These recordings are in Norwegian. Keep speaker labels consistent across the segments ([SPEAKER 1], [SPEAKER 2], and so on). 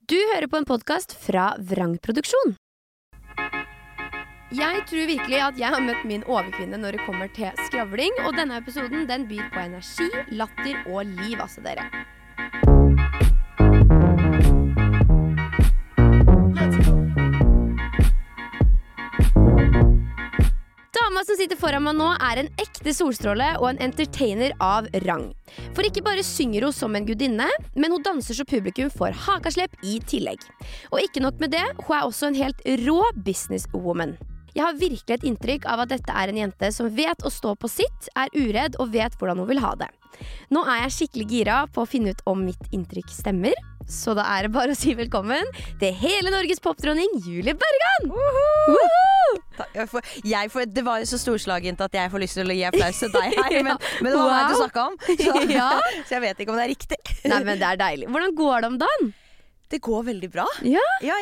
[SPEAKER 1] Du hører på en podcast fra Vrang Produksjon. Jeg tror virkelig at jeg har møtt min overkvinne når det kommer til skravling, og denne episoden den byr på energi, latter og liv, altså dere. Dama som sitter foran meg nå er en ekte solstråle og en entertainer av rang. For ikke bare synger hun som en gudinne, men hun danser så publikum får hakaslepp i tillegg. Og ikke nok med det, hun er også en helt rå businesswoman. Jeg har virkelig et inntrykk av at dette er en jente som vet å stå på sitt, er uredd og vet hvordan hun vil ha det. Nå er jeg skikkelig gira på å finne ut om mitt inntrykk stemmer, så da er det bare å si velkommen til hele Norges popdronning, Julie Bergan!
[SPEAKER 2] Det var jo så storslagent at jeg får lyst til å gi applaus til deg her, men det var meg du snakket om, så jeg vet ikke om det er riktig.
[SPEAKER 1] Nei, men det er deilig. Hvordan går det om dagen?
[SPEAKER 2] Det går veldig bra.
[SPEAKER 1] Ja?
[SPEAKER 2] Ja,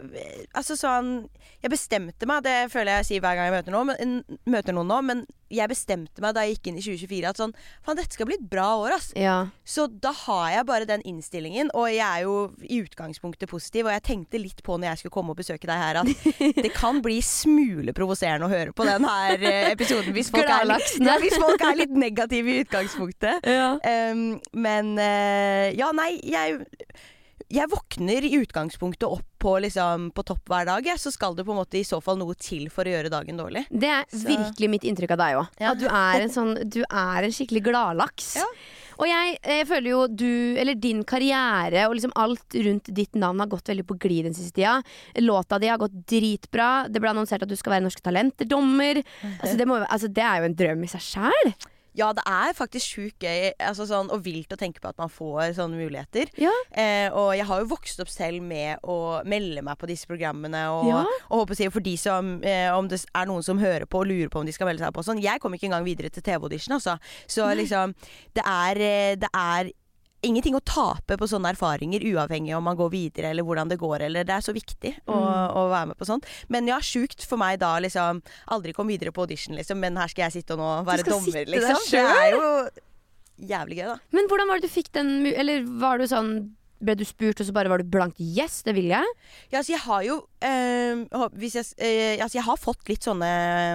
[SPEAKER 2] jeg bestemte meg, det føler jeg sier hver gang jeg møter noen nå, men jeg bestemte meg da jeg gikk inn i 2024 at sånn, dette skal bli et bra år, ass.
[SPEAKER 1] Ja.
[SPEAKER 2] Så da har jeg bare den innstillingen, og jeg er jo i utgangspunktet positiv, og jeg tenkte litt på når jeg skulle komme og besøke deg her, at det kan bli smule provoserende å høre på den her episoden hvis folk er litt negative i utgangspunktet.
[SPEAKER 1] Ja.
[SPEAKER 2] Jeg våkner i utgangspunktet opp på topp hver dag, så skal det på en måte i så fall noe til for å gjøre dagen dårlig.
[SPEAKER 1] Det er virkelig mitt inntrykk av deg også. Ja. At du er en skikkelig gladlaks. Ja. Og jeg føler jo din karriere og liksom alt rundt ditt navn har gått veldig på glid den siste tida. Låta di har gått dritbra. Det ble annonsert at du skal være Norske Talenter-dommer. Det er jo en drøm i seg selv.
[SPEAKER 2] Ja, det er faktisk sjukt gøy og vilt å tenke på at man får sånne muligheter.
[SPEAKER 1] Ja.
[SPEAKER 2] Og jeg har jo vokst opp selv med å melde meg på disse programmene. Og håper å si, for de som, om det er noen som hører på og lurer på om de skal melde seg på sånn. Jeg kom ikke engang videre til TV-audition, altså. Så liksom, det er ingenting å tape på sånne erfaringer, uavhengig om man går videre eller hvordan det går, eller det er så viktig å være med på sånt. Men ja, sjukt for meg da liksom aldri kom videre på audition liksom, men her skal jeg sitte og nå være dommer liksom. Det er jo jævlig gøy da.
[SPEAKER 1] Men hvordan var det du fikk den, eller var du sånn, ble du spurt og så bare var du blankt yes, det vil jeg?
[SPEAKER 2] Ja, altså jeg har jo jeg har fått litt sånne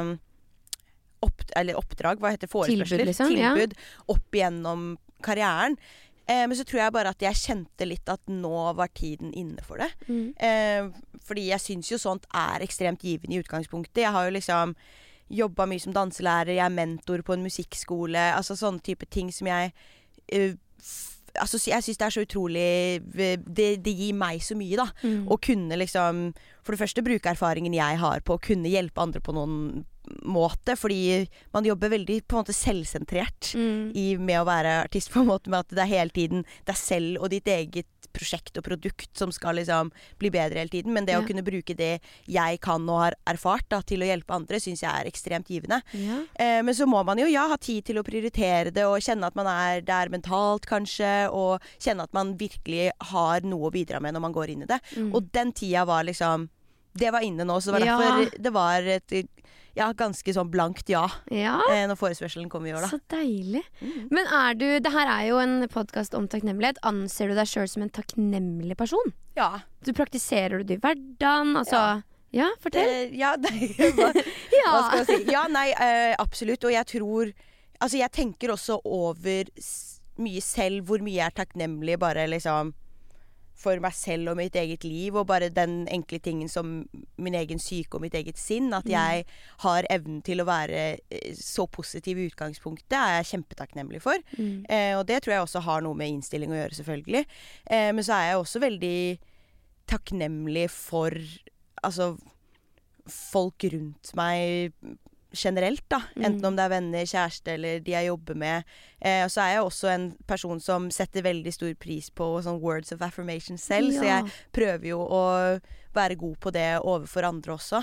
[SPEAKER 2] oppdrag, hva heter forespørsler? Tilbud opp igjennom karrieren. Men så tror jeg bare at jeg kjente litt at nå var tiden inne for det. Fordi jeg synes jo sånt er ekstremt givende i utgangspunktet. Jeg har jo liksom jobbet mye som danselærer, jeg er mentor på en musikkskole, altså sånne type ting som jeg synes det er så utrolig, det gir meg så mye da. Å kunne liksom, for det første bruke erfaringen jeg har på å kunne hjelpe andre på noen måte, fordi man jobber veldig på en måte selvsentrert med å være artist på en måte, med at det er hele tiden deg selv og ditt eget prosjekt og produkt som skal liksom bli bedre hele tiden, men det å kunne bruke det jeg kan og har erfart da, til å hjelpe andre, synes jeg er ekstremt givende. Men så må man jo ha tid til å prioritere det og kjenne at man er der mentalt kanskje, og kjenne at man virkelig har noe å bidra med når man går inn i det. Og den tida var liksom, det var inne nå, så det var derfor det var et ganske sånn blankt når forespørselen kom i år da.
[SPEAKER 1] Så deilig. Men det her er jo en podcast om takknemlighet. Anser du deg selv som en takknemlig person?
[SPEAKER 2] Ja.
[SPEAKER 1] Du praktiserer det i hverdagen, altså... Ja, fortell.
[SPEAKER 2] Hva skal jeg si? Ja, nei, absolutt. Og jeg tror... Altså, jeg tenker også over mye selv, hvor mye jeg er takknemlig, bare liksom... for meg selv og mitt eget liv, og bare den enkle tingen som min egen syke og mitt eget sinn, at jeg har evnen til å være så positiv i utgangspunktet, er jeg kjempetakknemlig for. Og det tror jeg også har noe med innstilling å gjøre, selvfølgelig. Men så er jeg også veldig takknemlig for folk rundt meg generelt da, enten om det er venner, kjæreste eller de jeg jobber med. Og så er jeg også en person som setter veldig stor pris på sånn words of affirmation selv, så jeg prøver jo å være god på det overfor andre også.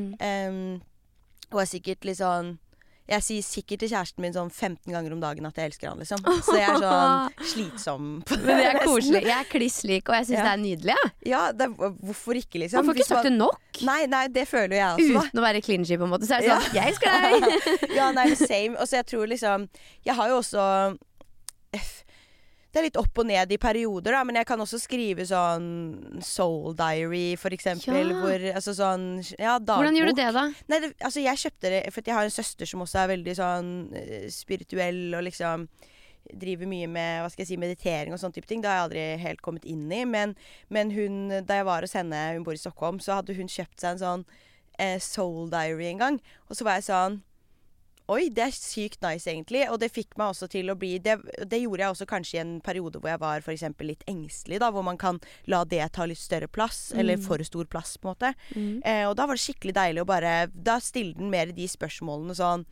[SPEAKER 2] Og er sikkert litt sånn, jeg sier sikkert til kjæresten min sånn 15 ganger om dagen at jeg elsker han liksom. Så jeg er sånn slitsom.
[SPEAKER 1] Men det er koselig. Jeg er klisslik, og jeg synes det er nydelig.
[SPEAKER 2] Ja, hvorfor ikke liksom?
[SPEAKER 1] Man får ikke sagt det nok.
[SPEAKER 2] Nei, det føler jeg også da.
[SPEAKER 1] Uten å være clingy på en måte, så er det sånn, jeg elsker deg.
[SPEAKER 2] Ja, nei, same. Og så jeg tror liksom, jeg har jo også det er litt opp og ned i perioder, da, men jeg kan også skrive sånn Soul Diary, for eksempel.
[SPEAKER 1] Ja.
[SPEAKER 2] Hvor, altså sånn, ja, dagbok.
[SPEAKER 1] Hvordan gjør du det, da?
[SPEAKER 2] Nei, altså jeg kjøpte det, for jeg har en søster som også er veldig sånn spirituell, og liksom driver mye med, hva skal jeg si, meditering og sånne type ting. Det har jeg aldri helt kommet inn i, men hun, da jeg var hos henne, hun bor i Stockholm, så hadde hun kjøpt seg en sånn Soul Diary en gang, og så var jeg sånn, oi, det er sykt nice egentlig, og det fikk meg også til å bli, det gjorde jeg også kanskje i en periode hvor jeg var for eksempel litt engstelig da, hvor man kan la det ta litt større plass, eller for stor plass på en måte. Og da var det skikkelig deilig å bare, da stille den mer de spørsmålene sånn,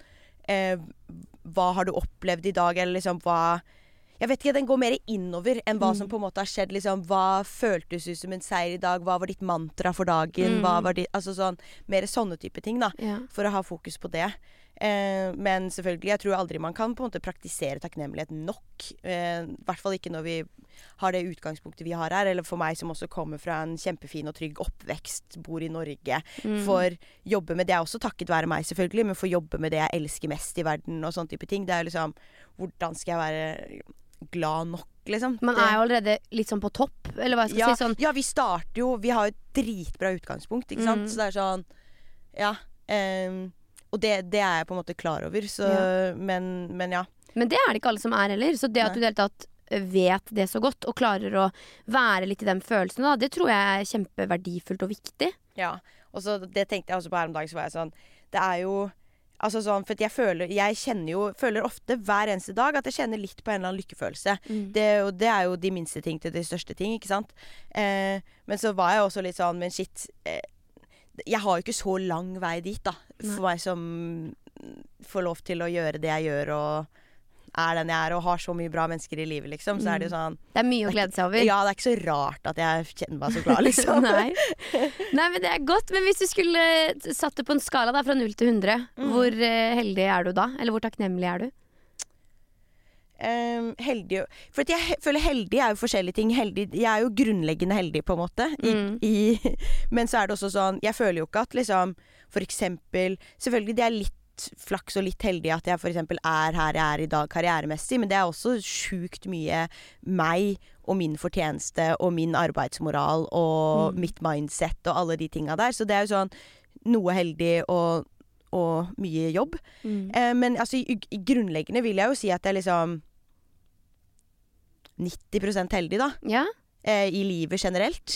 [SPEAKER 2] hva har du opplevd i dag, eller liksom hva, jeg vet ikke, den går mer innover enn hva som på en måte har skjedd, liksom, hva føltes ut som en seier i dag, hva var ditt mantra for dagen, hva var ditt, altså sånn, mer sånne type ting da, for å ha fokus på det. Men selvfølgelig, jeg tror aldri man kan på en måte praktisere takknemlighet nok. I hvert fall ikke når vi har det utgangspunktet vi har her, eller for meg som også kommer fra en kjempefin og trygg oppvekst, bor i Norge, for jobbe med det er også takket være meg selvfølgelig, men for jobbe med det jeg elsker mest i verden og sånne type ting. Det er liksom, hvordan skal jeg være glad nok, liksom?
[SPEAKER 1] Man er jo allerede litt sånn på topp, eller hva jeg skal si sånn.
[SPEAKER 2] Ja, vi starter jo, vi har jo et dritbra utgangspunkt, ikke sant? Så det er sånn, ja, og det er jeg på en måte klar over, så, men ja. Men
[SPEAKER 1] det er det ikke alle som er heller, så det at du helt tatt vet det så godt, og klarer å være litt i den følelsen da, det tror jeg er kjempeverdifullt og viktig.
[SPEAKER 2] Ja, og så det tenkte jeg også på her om dagen, så var jeg sånn, det er jo, altså sånn, for jeg føler ofte hver eneste dag at jeg kjenner litt på en eller annen lykkefølelse. Og det er jo de minste ting til de største ting, ikke sant? Men så var jeg også litt sånn, men shit, jeg har jo ikke så lang vei dit da, for meg som får lov til å gjøre det jeg gjør, og er den jeg er, og har så mye bra mennesker i livet, liksom, så er det jo sånn...
[SPEAKER 1] Det er mye å glede seg over.
[SPEAKER 2] Ja, det er ikke så rart at jeg kjenner meg så glad, liksom.
[SPEAKER 1] Nei, men det er godt. Men hvis du skulle satt det på en skala da, fra 0 til 100, hvor heldig er du da? Eller hvor takknemlig er du?
[SPEAKER 2] Heldig, for at jeg føler heldig er jo forskjellige ting. Jeg er jo grunnleggende heldig på en måte, men så er det også sånn, jeg føler jo ikke at liksom, for eksempel, selvfølgelig det er litt flaks og litt heldig at jeg for eksempel er her jeg er i dag karrieremessig, men det er også sjukt mye meg og min fortjeneste og min arbeidsmoral og mitt mindset og alle de tingene der, så det er jo sånn noe heldig og mye jobb. Men altså i grunnleggende vil jeg jo si at jeg liksom 90% heldig da, i livet generelt.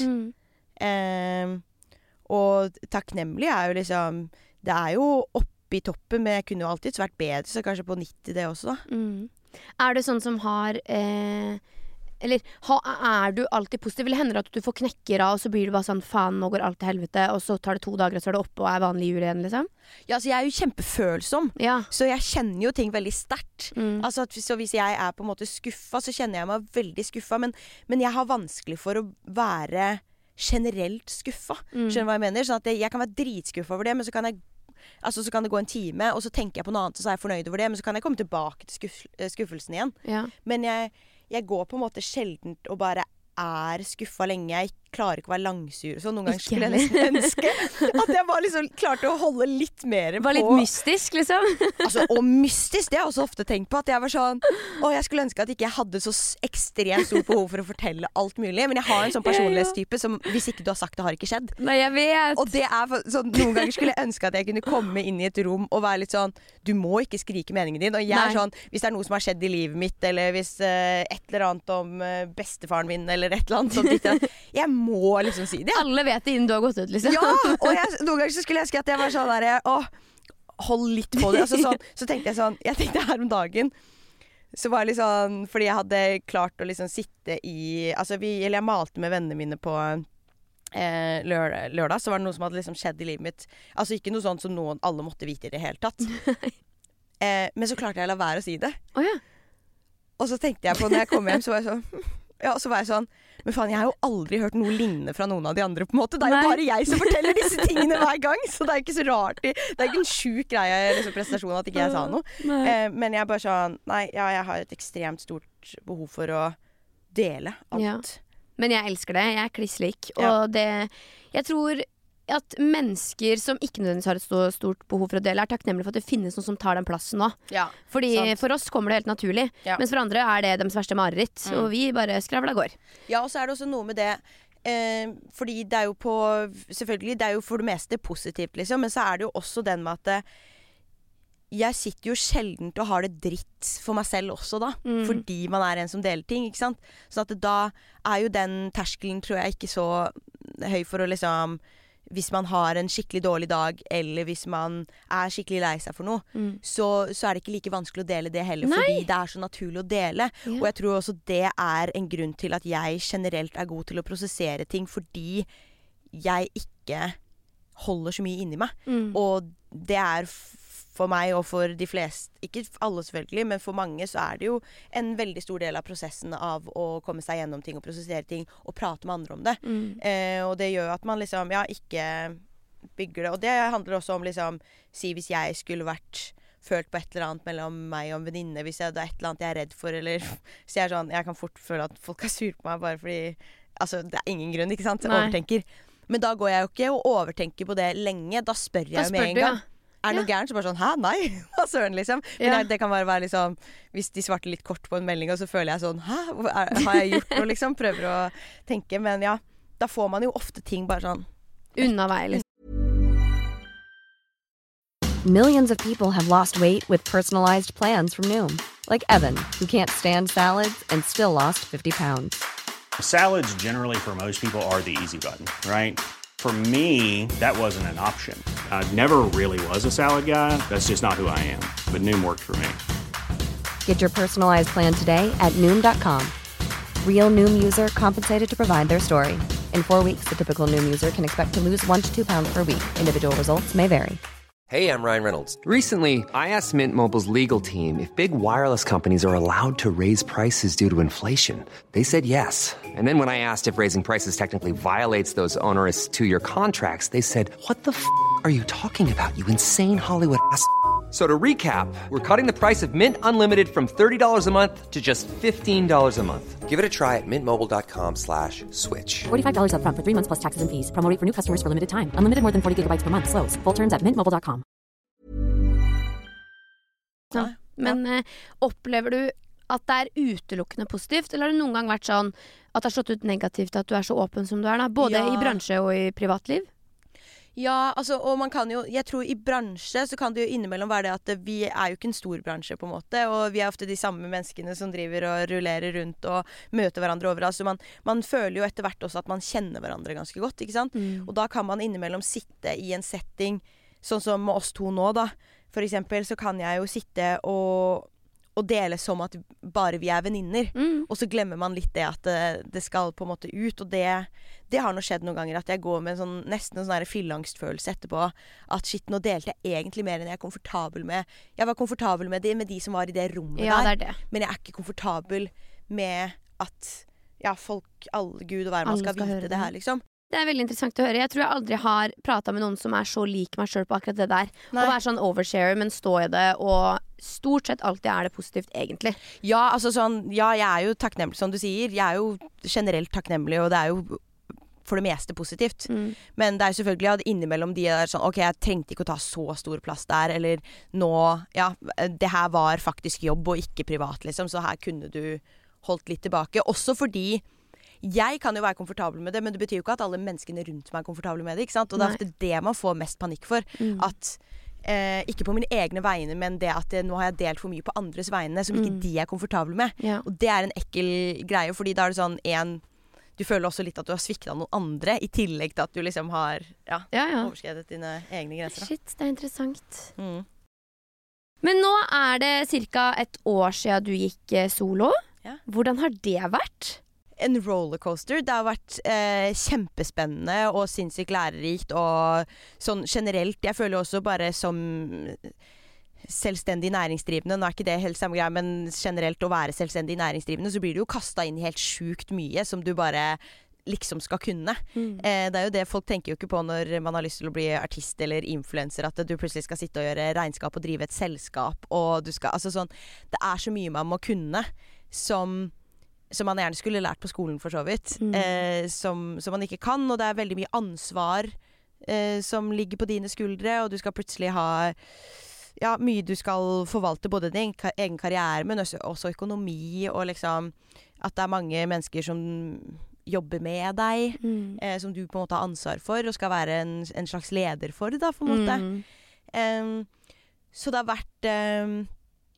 [SPEAKER 2] Og takknemlig er jo liksom, det er jo oppe i toppen, men jeg kunne jo alltid vært bedre, så kanskje på 90 det også da.
[SPEAKER 1] Er det sånn som har eller er du alltid positiv, eller hender det at du får knekker av, og så blir du bare sånn, faen, nå går alt til helvete, og så tar det 2 dager, og så er det oppe og er vanlig jul igjen, liksom?
[SPEAKER 2] Ja, altså jeg er jo kjempefølsom, så jeg kjenner jo ting veldig sterkt. Altså, så hvis jeg er på en måte skuffa, så kjenner jeg meg veldig skuffa, men jeg har vanskelig for å være generelt skuffa. Skjønner du hva jeg mener? Sånn at jeg kan være dritskuffa over det, men så kan det gå en time, og så tenker jeg på noe annet, og så er jeg fornøyd over det, men så kan jeg komme tilbake til skuffelsen igjen. Men jeg går på en måte sjeldent og bare er skuffa lenge. Jeg klarer ikke å være langsur. Så noen ganger skulle jeg nesten ønske at jeg bare liksom klarte å holde litt mer på.
[SPEAKER 1] Var litt mystisk, liksom?
[SPEAKER 2] Altså, og mystisk, det har jeg også ofte tenkt på. At jeg var sånn, jeg skulle ønske at ikke jeg hadde så ekstremt stort behov for å fortelle alt mulig. Men jeg har en sånn personlighetstype som, hvis ikke du har sagt det, har ikke skjedd.
[SPEAKER 1] Nei, jeg vet.
[SPEAKER 2] Og det er sånn, noen ganger skulle jeg ønske at jeg kunne komme inn i et rom og være litt sånn, du må ikke skrike meningen din. Og jeg er sånn, hvis det er noe som har skjedd i livet mitt, eller hvis et eller annet om bestefaren min, eller et eller annet sånt, jeg må liksom si det.
[SPEAKER 1] Alle vet det innen du har gått ut, liksom.
[SPEAKER 2] Ja, og noen ganger så skulle jeg ønske at jeg var sånn der, hold litt på det. Altså, så tenkte jeg tenkte her om dagen, så var det litt sånn, fordi jeg hadde klart å liksom sitte i, altså jeg malte med vennene mine på lørdag, så var det noe som hadde liksom skjedd i livet mitt. Altså ikke noe sånt som alle måtte vite i det hele tatt. Men så klarte jeg å la være å si det. Og så tenkte jeg på, når jeg kom hjem, så var jeg sånn, men faen, jeg har jo aldri hørt noe lignende fra noen av de andre, på en måte. Det er jo bare jeg som forteller disse tingene hver gang, så det er ikke så rart. Det er ikke en sjuk greie, liksom, prestasjon at ikke jeg sa noe. Men jeg bare sånn, jeg har et ekstremt stort behov for å dele alt.
[SPEAKER 1] Men jeg elsker det, jeg er kliss lik. Og det, jeg tror at mennesker som ikke nødvendigvis har et stort behov for å dele, takknemlige for at det finnes noen som tar den plassen nå.
[SPEAKER 2] Ja,
[SPEAKER 1] Fordi
[SPEAKER 2] sant.
[SPEAKER 1] for oss kommer det helt naturlig, mens for andre er det deres verste mareritt, og vi bare skravler går.
[SPEAKER 2] Ja, og så det også noe med det, fordi det jo selvfølgelig, det jo for det meste positivt, liksom, men så det jo også den med at jeg sitter jo sjelden og har det dritt for meg selv også da, fordi man en som deler ting, ikke sant? Så at da jo den terskelen, tror jeg, ikke så høy for å liksom, hvis man har en skikkelig dårlig dag, eller hvis man skikkelig lei seg for noe, så det ikke like vanskelig å dele det heller, fordi det så naturlig å dele. Ja. Og jeg tror også det en grunn til at jeg generelt god til å prosessere ting, fordi jeg ikke holder så mye inni meg. Og det for meg og for de fleste, ikke alle selvfølgelig, men for mange så det jo en veldig stor del av prosessen av å komme seg gjennom ting og prosessere ting og prate med andre om det. Og det gjør at man liksom, ikke bygger det. Og det handler også om liksom, si hvis jeg skulle følt på et eller annet mellom meg og en venninne, hvis det et eller annet jeg redd for, eller så sånn, jeg kan fort føle at folk sur på meg bare fordi, altså det ingen grunn, ikke sant? Jeg overtenker. Men da går jeg jo ikke og overtenker på det lenge, da spør jeg jo med en gang. Det noe gærent, så bare sånn, hæ, nei, hva søren liksom. Men det kan bare være liksom, hvis de svarte litt kort på en melding, og så føler jeg sånn, hæ, har jeg gjort noe liksom? Prøver å tenke, men ja, da får man jo ofte ting bare sånn.
[SPEAKER 1] Unna vei, liksom.
[SPEAKER 3] Millions of people have lost weight with personalized plans from Noom. Like Evan, who can't stand salads and still lost 50 pounds.
[SPEAKER 4] Salads generally for most people are the easy button, right? For me, that wasn't an option. I never really was a salad guy. That's just not who I am. But Noom worked for me.
[SPEAKER 3] Get your personalized plan today at Noom.com. Real Noom user compensated to provide their story. In 4 weeks, the typical Noom user can expect to lose 1 to 2 pounds per week. Individual results may vary.
[SPEAKER 5] Hey, I'm Ryan Reynolds. Recently, I asked Mint Mobile's legal team if big wireless companies are allowed to raise prices due to inflation. They said yes. And then when I asked if raising prices technically violates those onerous 2-year contracts, they said, what the f*** are you talking about, you insane Hollywood ass f- So to recap, we're cutting the price of Mint Unlimited from $30 a month to just $15 a month. Give it a try at mintmobile.com/switch.
[SPEAKER 6] $45 up front for 3 months plus taxes and fees. Promo rate for new customers for limited time. Unlimited more than 40 gigabytes per month. Slows full terms at mintmobile.com.
[SPEAKER 1] Ja, men opplever du at det utelukkende positivt, eller har det noen gang vært sånn at det har slått ut negativt at du så åpen som du da, både i bransje og i privatliv?
[SPEAKER 2] Ja, altså, og man kan jo, jeg tror i bransje så kan det jo innimellom være det at vi jo ikke en stor bransje på en måte, og vi ofte de samme menneskene som driver og rullerer rundt og møter hverandre overalt, så man føler jo etter hvert også at man kjenner hverandre ganske godt, ikke sant? Og da kan man innimellom sitte i en setting, sånn som med oss to nå da, for eksempel så kan jeg jo sitte og dele som at bare vi venninner. Og så glemmer man litt det at det skal på en måte ut, og det har nå skjedd noen ganger at jeg går med nesten en sånn fylleangstfølelse etterpå, at shit, nå delte jeg egentlig mer enn jeg komfortabel med. Jeg var komfortabel med de som var i det rommet der, men jeg ikke komfortabel med at folk, alle, Gud og hvermann skal vite det her, liksom.
[SPEAKER 1] Det veldig interessant å høre. Jeg tror jeg aldri har pratet med noen som så lik meg selv på akkurat det der. Å være sånn oversharer, men stå i det, og stort sett alltid det positivt, egentlig.
[SPEAKER 2] Ja, altså sånn, jeg jo takknemlig, som du sier. Jeg jo generelt takknemlig, og det jo for det meste positivt. Men det selvfølgelig at innimellom de sånn, ok, jeg trengte ikke å ta så stor plass der, eller nå, det her var faktisk jobb og ikke privat, liksom, så her kunne du holdt litt tilbake. Også fordi jeg kan jo være komfortabel med det, men det betyr jo ikke at alle menneskene rundt meg komfortable med det, ikke sant? Og det ofte det man får mest panikk for, at ikke på mine egne vegne, men det at nå har jeg delt for mye på andres vegne, som ikke de komfortable med. Og det en ekkel greie, fordi da det sånn, du føler også litt at du har sviktet noen andre, i tillegg til at du liksom har overskredet dine egne grenser.
[SPEAKER 1] Shit, det interessant. Men nå det cirka et år siden du gikk solo. Hvordan har det vært?
[SPEAKER 2] En rollercoaster. Det har vært kjempespennende og sinnssykt lærerikt, og sånn generelt, jeg føler også bare som selvstendig næringsdrivende, nå ikke det helt samme greia, men generelt å være selvstendig næringsdrivende, så blir du jo kastet inn i helt sjukt mye som du bare liksom skal kunne. Det jo det folk tenker jo ikke på når man har lyst til å bli artist eller influencer, at du plutselig skal sitte og gjøre regnskap og drive et selskap, og du skal, altså sånn, det så mye man må kunne som man gjerne skulle lært på skolen for så vidt, som man ikke kan, og det veldig mye ansvar som ligger på dine skuldre, og du skal plutselig ha mye du skal forvalte, både din egen karriere, men også økonomi, og liksom at det er mange mennesker som jobber med deg, som du på en måte har ansvar for, og skal være en slags leder for, da, på en måte. Så det har vært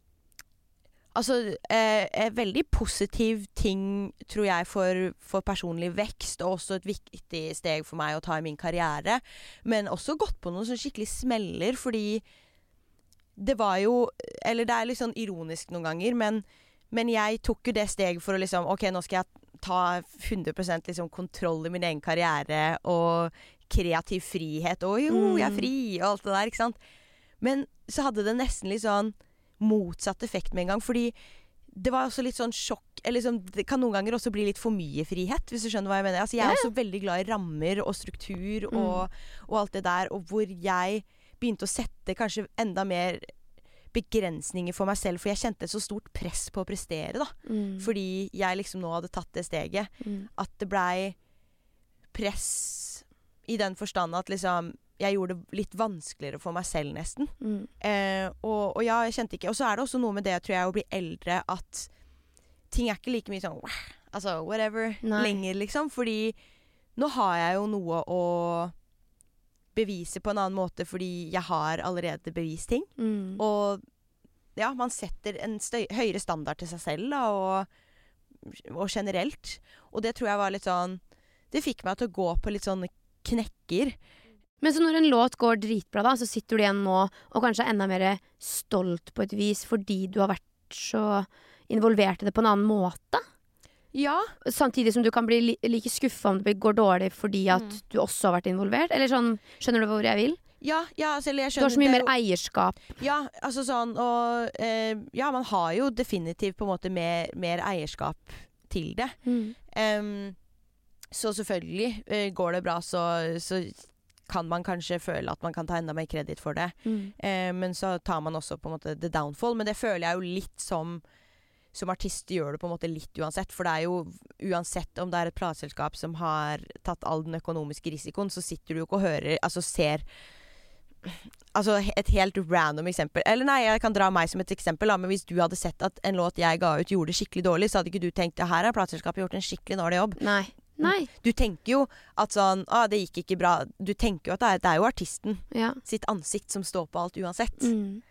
[SPEAKER 2] veldig positiv ting, tror jeg, for personlig vekst, og også et viktig steg for meg å ta i min karriere, men også gått på noen sånn skikkelig smeller, fordi det var jo, eller det er litt sånn ironisk noen ganger, men jeg tok jo det steget for å liksom, ok, nå skal jeg ta 100% liksom kontroll i min egen karriere, og kreativ frihet, og jeg er fri, og alt det der, ikke sant? Men så hadde det nesten litt sånn motsatt effekt med en gang, fordi det var også litt sånn sjokk, eller liksom, det kan noen ganger også bli litt for mye frihet, hvis du skjønner hva jeg mener. Altså, jeg er også veldig glad i rammer og struktur og alt det der, og hvor jeg begynte å sette kanskje enda mer begrensninger for meg selv, for jeg kjente et så stort press på å prestere, da. Fordi jeg liksom nå hadde tatt det steget. At det blei press i den forstand at liksom jeg gjorde det litt vanskeligere for meg selv nesten. Og ja, jeg kjente ikke. Og så er det også noe med det, tror jeg, å bli eldre, at ting er ikke like mye sånn altså whatever lenger, liksom. Fordi nå har jeg jo noe å bevise på en annen måte, fordi jeg har allerede bevist ting. Og ja, man setter en høyere standard til seg selv, da, og generelt. Og det tror jeg var litt sånn, det fikk meg til å gå på litt sånne knekker.
[SPEAKER 1] Men så når en låt går dritbra da, så sitter du igjen nå og kanskje er enda mer stolt på et vis, fordi du har vært så involvert i det på en annen måte?
[SPEAKER 2] Ja.
[SPEAKER 1] Samtidig som du kan bli like skuffa om det går dårlig fordi at du også har vært involvert? Eller sånn, skjønner du hvor jeg vil?
[SPEAKER 2] Ja, altså, jeg skjønner.
[SPEAKER 1] Du har så mye mer eierskap.
[SPEAKER 2] Ja, altså sånn, og ja, man har jo definitivt på en måte mer eierskap til det. Så selvfølgelig går det bra, så kan man kanskje føle at man kan ta enda mer kreditt for det. Men så tar man også på en måte the downfall, men det føler jeg jo litt som artist gjør det på en måte litt uansett, for det er jo uansett om det er et plateselskap som har tatt all den økonomiske risikoen, så sitter du jo ikke og hører, altså ser et helt random eksempel, eller nei, jeg kan dra meg som et eksempel da, men hvis du hadde sett at en låt jeg ga ut gjorde det skikkelig dårlig, så hadde ikke du tenkt, her har plateselskapet gjort en skikkelig dårlig jobb.
[SPEAKER 1] Nei.
[SPEAKER 2] Du tenker jo at sånn, det gikk ikke bra, du tenker jo at det er jo artisten sitt ansikt som står på alt uansett.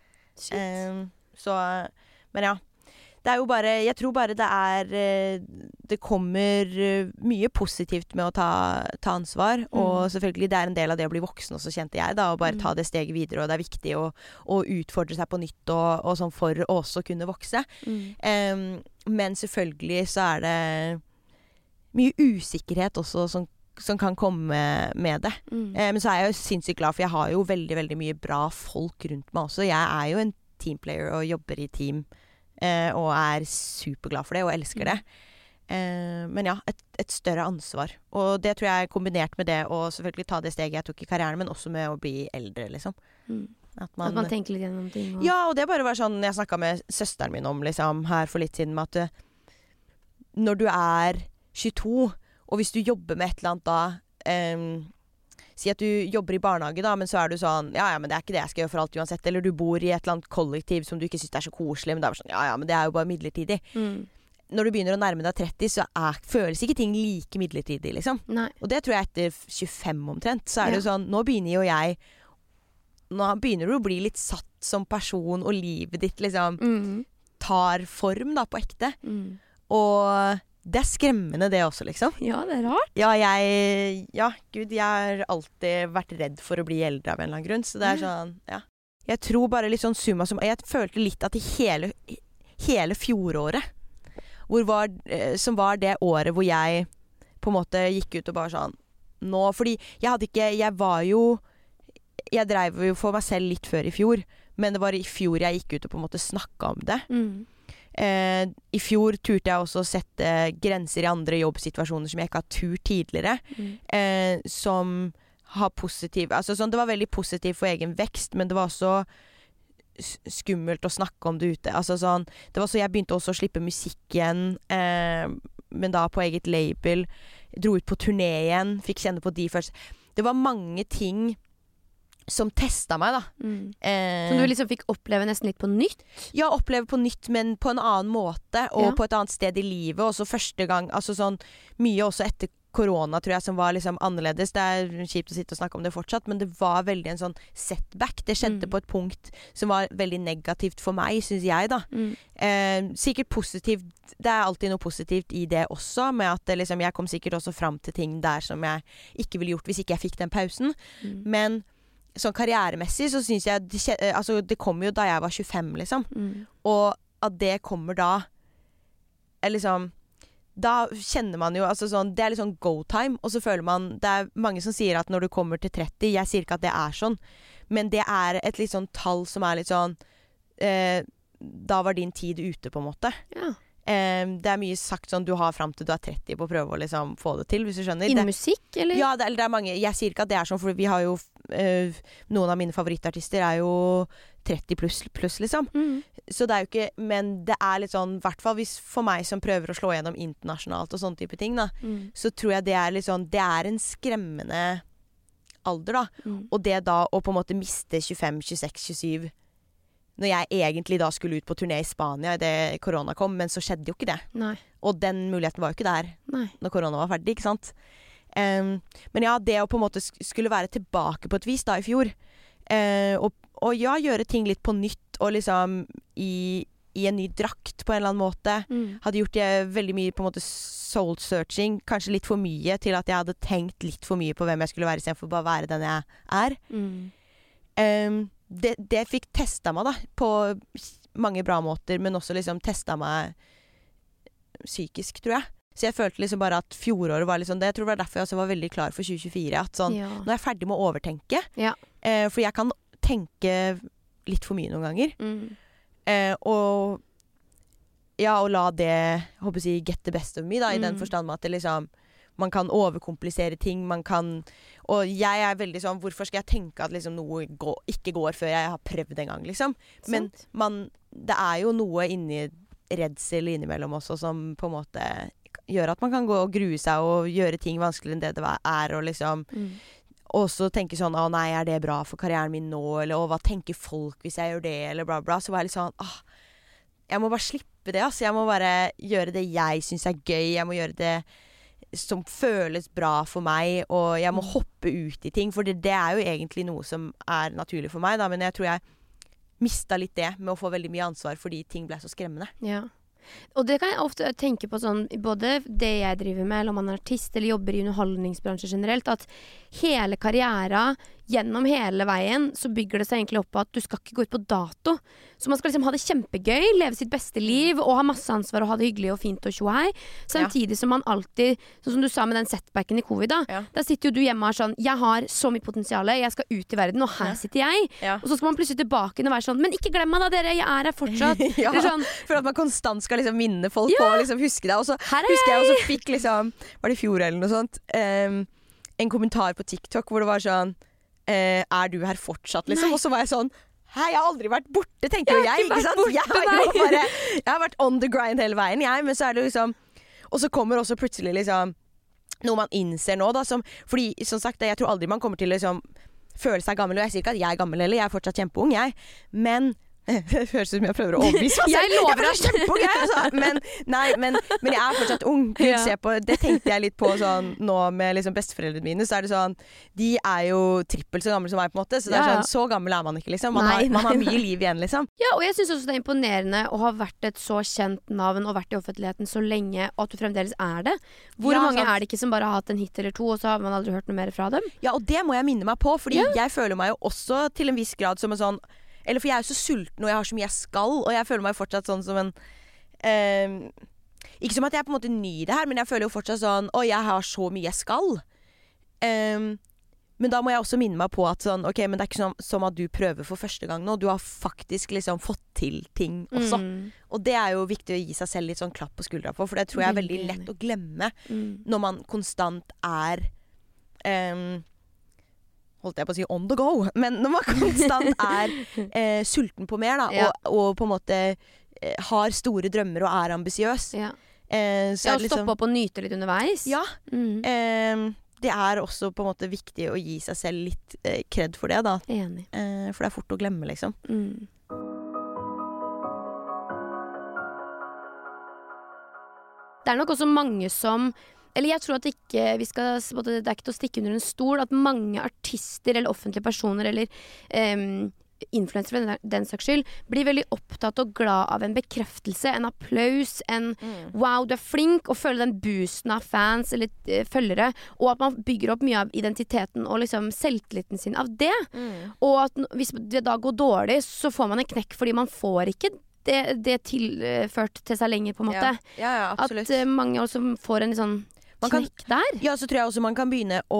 [SPEAKER 2] Så, men ja, det er jo bare, jeg tror bare det kommer mye positivt med å ta ansvar, og selvfølgelig det er en del av det å bli voksen også, kjente jeg da, og bare ta det steget videre, og det er viktig å utfordre seg på nytt og sånn for å også kunne vokse. Men selvfølgelig så er det mye usikkerhet også som kan komme med det. Men så er jeg jo sinnssykt glad, for jeg har jo veldig, veldig mye bra folk rundt meg også. Jeg er jo en teamplayer og jobber i team, og er superglad for det og elsker det. Men ja, et større ansvar, og det tror jeg kombinert med det, og selvfølgelig ta det steget jeg tok i karrieren, men også med å bli eldre, liksom. At man
[SPEAKER 1] tenker litt gjennom ting.
[SPEAKER 2] Ja, og det bare var sånn, jeg snakket med søsteren min om liksom, her for litt siden, med at når du er 22, og hvis du jobber med et eller annet da, si at du jobber i barnehage da, men så er du sånn, ja, men det er ikke det jeg skal gjøre for alt uansett, eller du bor i et eller annet kollektiv som du ikke synes er så koselig, men det er sånn, ja, men det er jo bare midlertidig. Når du begynner å nærme deg 30, så føles ikke ting like midlertidig, liksom.
[SPEAKER 1] Nei.
[SPEAKER 2] Og det tror jeg etter 25 omtrent, så er det jo sånn, nå begynner du å bli litt satt som person, og livet ditt liksom tar form da, på ekte. Og det er skremmende det også, liksom.
[SPEAKER 1] Ja, det er rart.
[SPEAKER 2] Ja, Gud, jeg har alltid vært redd for å bli eldre av en eller annen grunn, så det er sånn, ja. Jeg tror bare litt sånn summa som, jeg følte litt at i hele fjoråret, som var det året hvor jeg på en måte gikk ut og bare sånn, fordi jeg drev jo for meg selv litt før i fjor, men det var i fjor jeg gikk ut og på en måte snakket om det. I fjor turte jeg også å sette grenser i andre jobbsituasjoner som jeg ikke har turt tidligere, som har positiv, altså sånn, det var veldig positivt for egen vekst, men det var også skummelt å snakke om det ute, altså sånn, det var så jeg begynte også å slippe musikk igjen, men da på eget label, dro ut på turné igjen, fikk kjenne på de først. Det var mange ting som testet meg da.
[SPEAKER 1] Som du liksom fikk oppleve nesten litt på nytt?
[SPEAKER 2] Ja, oppleve på nytt, men på en annen måte, og på et annet sted i livet, og så første gang, altså sånn, mye også etter korona, tror jeg, som var liksom annerledes. Det kjipt å sitte og snakke om det fortsatt, men det var veldig en sånn setback. Det skjedde på et punkt som var veldig negativt for meg, synes jeg da. Sikkert positivt. Det alltid noe positivt i det også, med at det, liksom, jeg kom sikkert også fram til ting der som jeg ikke ville gjort hvis ikke jeg fikk den pausen. Men sånn karrieremessig så synes jeg altså, det kom jo da jeg var 25 liksom. Og at det kommer da liksom da kjenner man jo, altså sånn, det litt sånn go time, og så føler man, det mange som sier at når du kommer til 30, jeg sier ikke at det sånn, men det et litt sånn tall som litt sånn, da var din tid ute på en måte. Ja. Det mye sagt sånn, du har frem til du 30 på å prøve å liksom få det til, hvis du skjønner.
[SPEAKER 1] Innen musikk, eller? Ja,
[SPEAKER 2] det mange, jeg sier ikke at det sånn, for vi har jo, noen av mine favorittartister jo 30 pluss liksom. Så det jo ikke, men det litt sånn, I hvert fall hvis for meg som prøver å slå gjennom internasjonalt og sånne type ting da, så tror jeg det litt sånn, det en skremmende alder da, og det da å på en måte miste 25, 26, 27, når jeg egentlig da skulle ut på turné I Spania I det korona kom, men så skjedde jo ikke det. Nei. Og den muligheten var jo ikke der når korona var ferdig, ikke sant? Men ja, det å på en måte skulle være tilbake på et vis da I fjor, og ja, gjøre ting litt på nytt, og liksom I en ny drakt på en eller annen måte. Hadde gjort det veldig mye på en måte soul searching, kanskje litt for mye til at jeg hadde tenkt litt for mye på hvem jeg skulle være I stedet for bare være den jeg Det fikk testet meg da på mange bra måter, men også liksom testet meg psykisk, tror jeg. Så jeg følte liksom bare at fjoråret var liksom det. Jeg tror det var derfor jeg også var veldig klar for 2024, at sånn, nå jeg ferdig med å overtenke. For jeg kan tenke litt for mye noen ganger. Og ja, og la det, håper jeg, get the best of me da, I den forstand med at det liksom man kan overkomplisere ting, man kan, og jeg veldig sånn, hvorfor skal jeg tenke at liksom noe ikke går før jeg har prøvd en gang, liksom. Men det jo noe inni redsel innimellom også, som på en måte gjør at man kan gå og grue seg og gjøre ting vanskeligere enn det og liksom, og så tenke sånn, nei, det bra for karrieren min nå, eller hva tenker folk hvis jeg gjør det, eller bla bla, så var jeg litt sånn, jeg må bare slippe det, altså. Jeg må bare gjøre det jeg synes gøy, jeg må gjøre det som føles bra for meg, og jeg må hoppe ut I ting, for det jo egentlig noe som naturlig for meg da, men jeg tror jeg mistet litt det med å få veldig mye ansvar fordi ting ble så skremmende.
[SPEAKER 1] Ja. Og det kan jeg ofte tenke på sånn, både det jeg driver med, eller om man artist eller jobber I underholdningsbransje generelt, at hele karrieren, gjennom hele veien, så bygger det seg egentlig opp på at du skal ikke gå ut på dato. Så man skal liksom ha det kjempegøy, leve sitt beste liv, og ha masse ansvar og ha det hyggelig og fint og tjohei. Samtidig som man alltid, sånn som du sa med den setbacken I covid da, der sitter jo du hjemme og sånn, jeg har så mye potensiale, jeg skal ut I verden, og her sitter jeg. Og så skal man plutselig tilbake og være sånn, men ikke glem meg da dere, jeg her fortsatt.
[SPEAKER 2] Sånn, for at man konstant skal liksom minne folk på å liksom huske det. Og så husker jeg også fikk liksom, var det I fjor eller noe sånt, en kommentar på TikTok hvor det var sånn, du her fortsatt liksom? Og så var jeg sånn, hei, jeg har aldri vært borte, tenker jo jeg, ikke sant? Jeg har vært on the grind hele veien, men så det liksom, og så kommer også plutselig liksom, noe man innser nå da, fordi som sagt, jeg tror aldri man kommer til liksom, føle seg gammel, og jeg sier ikke at jeg gammel heller, jeg fortsatt kjempeung, men det høres ut som jeg prøver å overbevise meg.
[SPEAKER 1] Jeg lover
[SPEAKER 2] deg kjempeung, men jeg fortsatt ung. Gud, se på, det tenkte jeg litt på sånn, nå med liksom besteforeldrene mine, så det sånn, de jo trippelt så gamle som meg på en måte, så det sånn, så gammel man ikke liksom. Man har mye liv igjen liksom.
[SPEAKER 1] Ja, og jeg synes også det imponerende å ha vært et så kjent navn og vært I offentligheten så lenge, og at du fremdeles det. Hvor mange det ikke som bare har hatt en hit eller to, og så har man aldri hørt noe mer fra dem?
[SPEAKER 2] Ja, og det må jeg minne meg på, fordi jeg føler meg jo også til en viss grad som en sånn, eller for jeg jo så sulten, og jeg har så mye jeg skal, og jeg føler meg fortsatt sånn som en ikke som at jeg på en måte ny det her, men jeg føler jo fortsatt sånn, jeg har så mye jeg skal, men da må jeg også minne meg på at sånn, ok, men det ikke som at du prøver for første gang nå, du har faktisk liksom fått til ting også, og det jo viktig å gi seg selv litt sånn klapp på skuldra på, for det tror jeg veldig lett å glemme når man konstant holdt jeg på å si on the go, men når man konstant sulten på mer da, og på en måte har store drømmer og ambisiøs, Så
[SPEAKER 1] å stoppe opp og nyte litt underveis.
[SPEAKER 2] Ja. Det også på en måte viktig å gi seg selv litt kred for det, da.
[SPEAKER 1] Enig.
[SPEAKER 2] For det fort å glemme, liksom.
[SPEAKER 1] Det nok også mange som Eller jeg tror at ikke vi skal det ikke til å stikke under en stol at mange artister eller offentlige personer eller influensere for den saks skyld blir veldig opptatt og glad av en bekreftelse, en applaus, en wow, du flink, og føler den boosten av fans eller følgere, og at man bygger opp mye av identiteten og liksom selvtilliten sin av det. Og at hvis det da går dårlig, så får man en knekk fordi man får ikke det tilført til seg lenger, på en måte.
[SPEAKER 2] Ja, absolutt.
[SPEAKER 1] At mange også får en sånn knekk der.
[SPEAKER 2] Ja, så tror jeg også man kan begynne å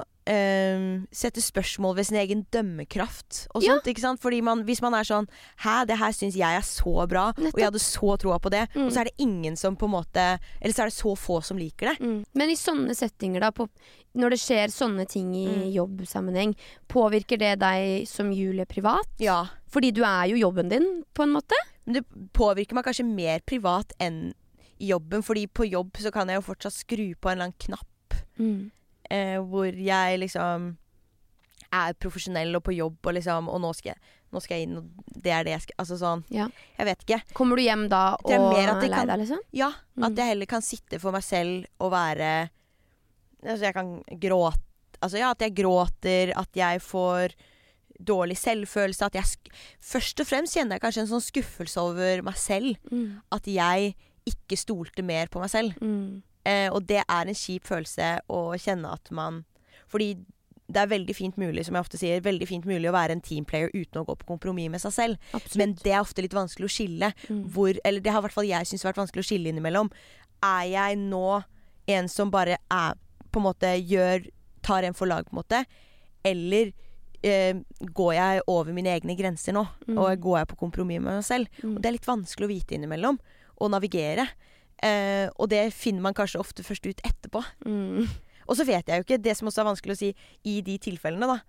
[SPEAKER 2] sette spørsmål ved sin egen dømmekraft og sånt, ikke sant? Fordi hvis man sånn det her synes jeg så bra, og jeg hadde så troa på det, og så det ingen som på en måte, eller så det så få som liker det.
[SPEAKER 1] Men i sånne settinger da, når det skjer sånne ting i jobbsammenheng, påvirker det deg som Julie privat?
[SPEAKER 2] Ja.
[SPEAKER 1] Fordi du jo jobben din, på en måte?
[SPEAKER 2] Men det påvirker meg kanskje mer privat enn i jobben, fordi på jobb så kan jeg jo fortsatt skru på en eller annen knapp. Hvor jeg liksom profesjonell og på jobb og liksom, og nå skal jeg inn, og det det jeg skal, altså sånn, jeg vet ikke.
[SPEAKER 1] Kommer du hjem da og lei deg, liksom?
[SPEAKER 2] Ja, at jeg heller kan sitte for meg selv og være, altså jeg kan gråte, altså at jeg gråter, at jeg får dårlig selvfølelse, at jeg først og fremst kjenner jeg kanskje en sånn skuffelse over meg selv, at jeg ikke stolte mer på meg selv. Og det en kjip følelse å kjenne at man, fordi det veldig fint mulig, som jeg ofte sier, veldig fint mulig å være en teamplayer uten å gå på kompromiss med seg selv. Absolutt. Men det ofte litt vanskelig å skille, eller det har i hvert fall jeg synes vært vanskelig å skille innimellom. Jeg nå en som bare på en måte tar en for lag på en måte, eller går jeg over mine egne grenser nå, og går jeg på kompromiss med meg selv? Og det litt vanskelig å vite innimellom, og navigere. Og det finner man kanskje ofte først ut etterpå. Og så vet jeg jo ikke, det som også vanskelig å si i de tilfellene da,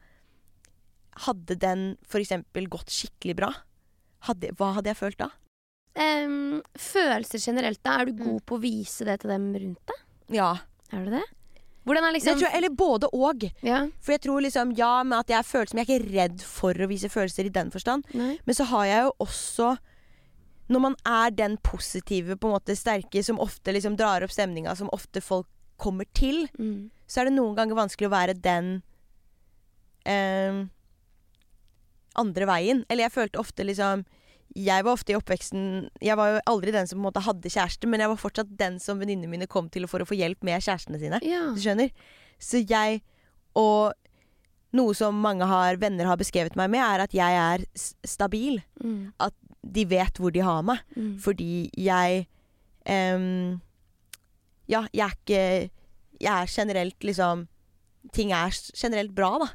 [SPEAKER 2] hadde den for eksempel gått skikkelig bra? Hva hadde jeg følt da?
[SPEAKER 1] Følelser generelt da, du god på å vise det til dem rundt deg?
[SPEAKER 2] Ja.
[SPEAKER 1] Du det? Hvordan liksom...
[SPEAKER 2] Jeg tror, eller både og.
[SPEAKER 1] Ja.
[SPEAKER 2] For jeg tror liksom, men at jeg føler som jeg ikke redd for å vise følelser i den forstand.
[SPEAKER 1] Nei. Men
[SPEAKER 2] så har jeg jo også, når man den positive, på en måte sterke, som ofte liksom drar opp stemninga, som ofte folk kommer til, så det noen ganger vanskelig å være den andre veien. Eller jeg følte ofte liksom, jeg var ofte i oppveksten, jeg var jo aldri den som på en måte hadde kjæreste, men jeg var fortsatt den som venninnene mine kom til for å få hjelp med kjærestene sine.
[SPEAKER 1] Ja.
[SPEAKER 2] Du skjønner? Så jeg, og noe som mange venner har beskrevet meg med, at jeg stabil. At de vet hvor de har meg. Fordi jeg jeg generelt liksom, ting generelt bra da.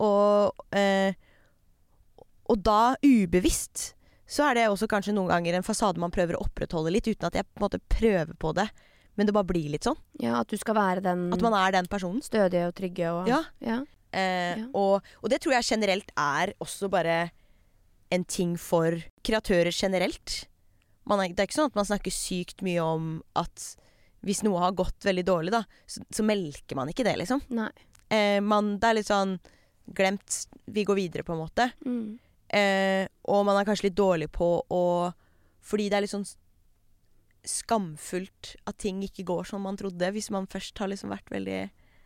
[SPEAKER 2] Og da ubevisst så det også kanskje noen ganger en fasade man prøver å opprettholde litt, uten at jeg på en måte prøver på det, men det bare blir litt sånn.
[SPEAKER 1] Ja, at du skal være den...
[SPEAKER 2] At man den personen.
[SPEAKER 1] Stødige og trygge og...
[SPEAKER 2] Ja. Og det tror jeg generelt også bare en ting for kreatører generelt. Det ikke sånn at man snakker sykt mye om at hvis noe har gått veldig dårlig da, så melker man ikke det liksom.
[SPEAKER 1] Nei.
[SPEAKER 2] Det litt sånn glemt, vi går videre på en måte. Og man kanskje litt dårlig på fordi det litt sånn skamfullt at ting ikke går som man trodde, hvis man først har liksom vært veldig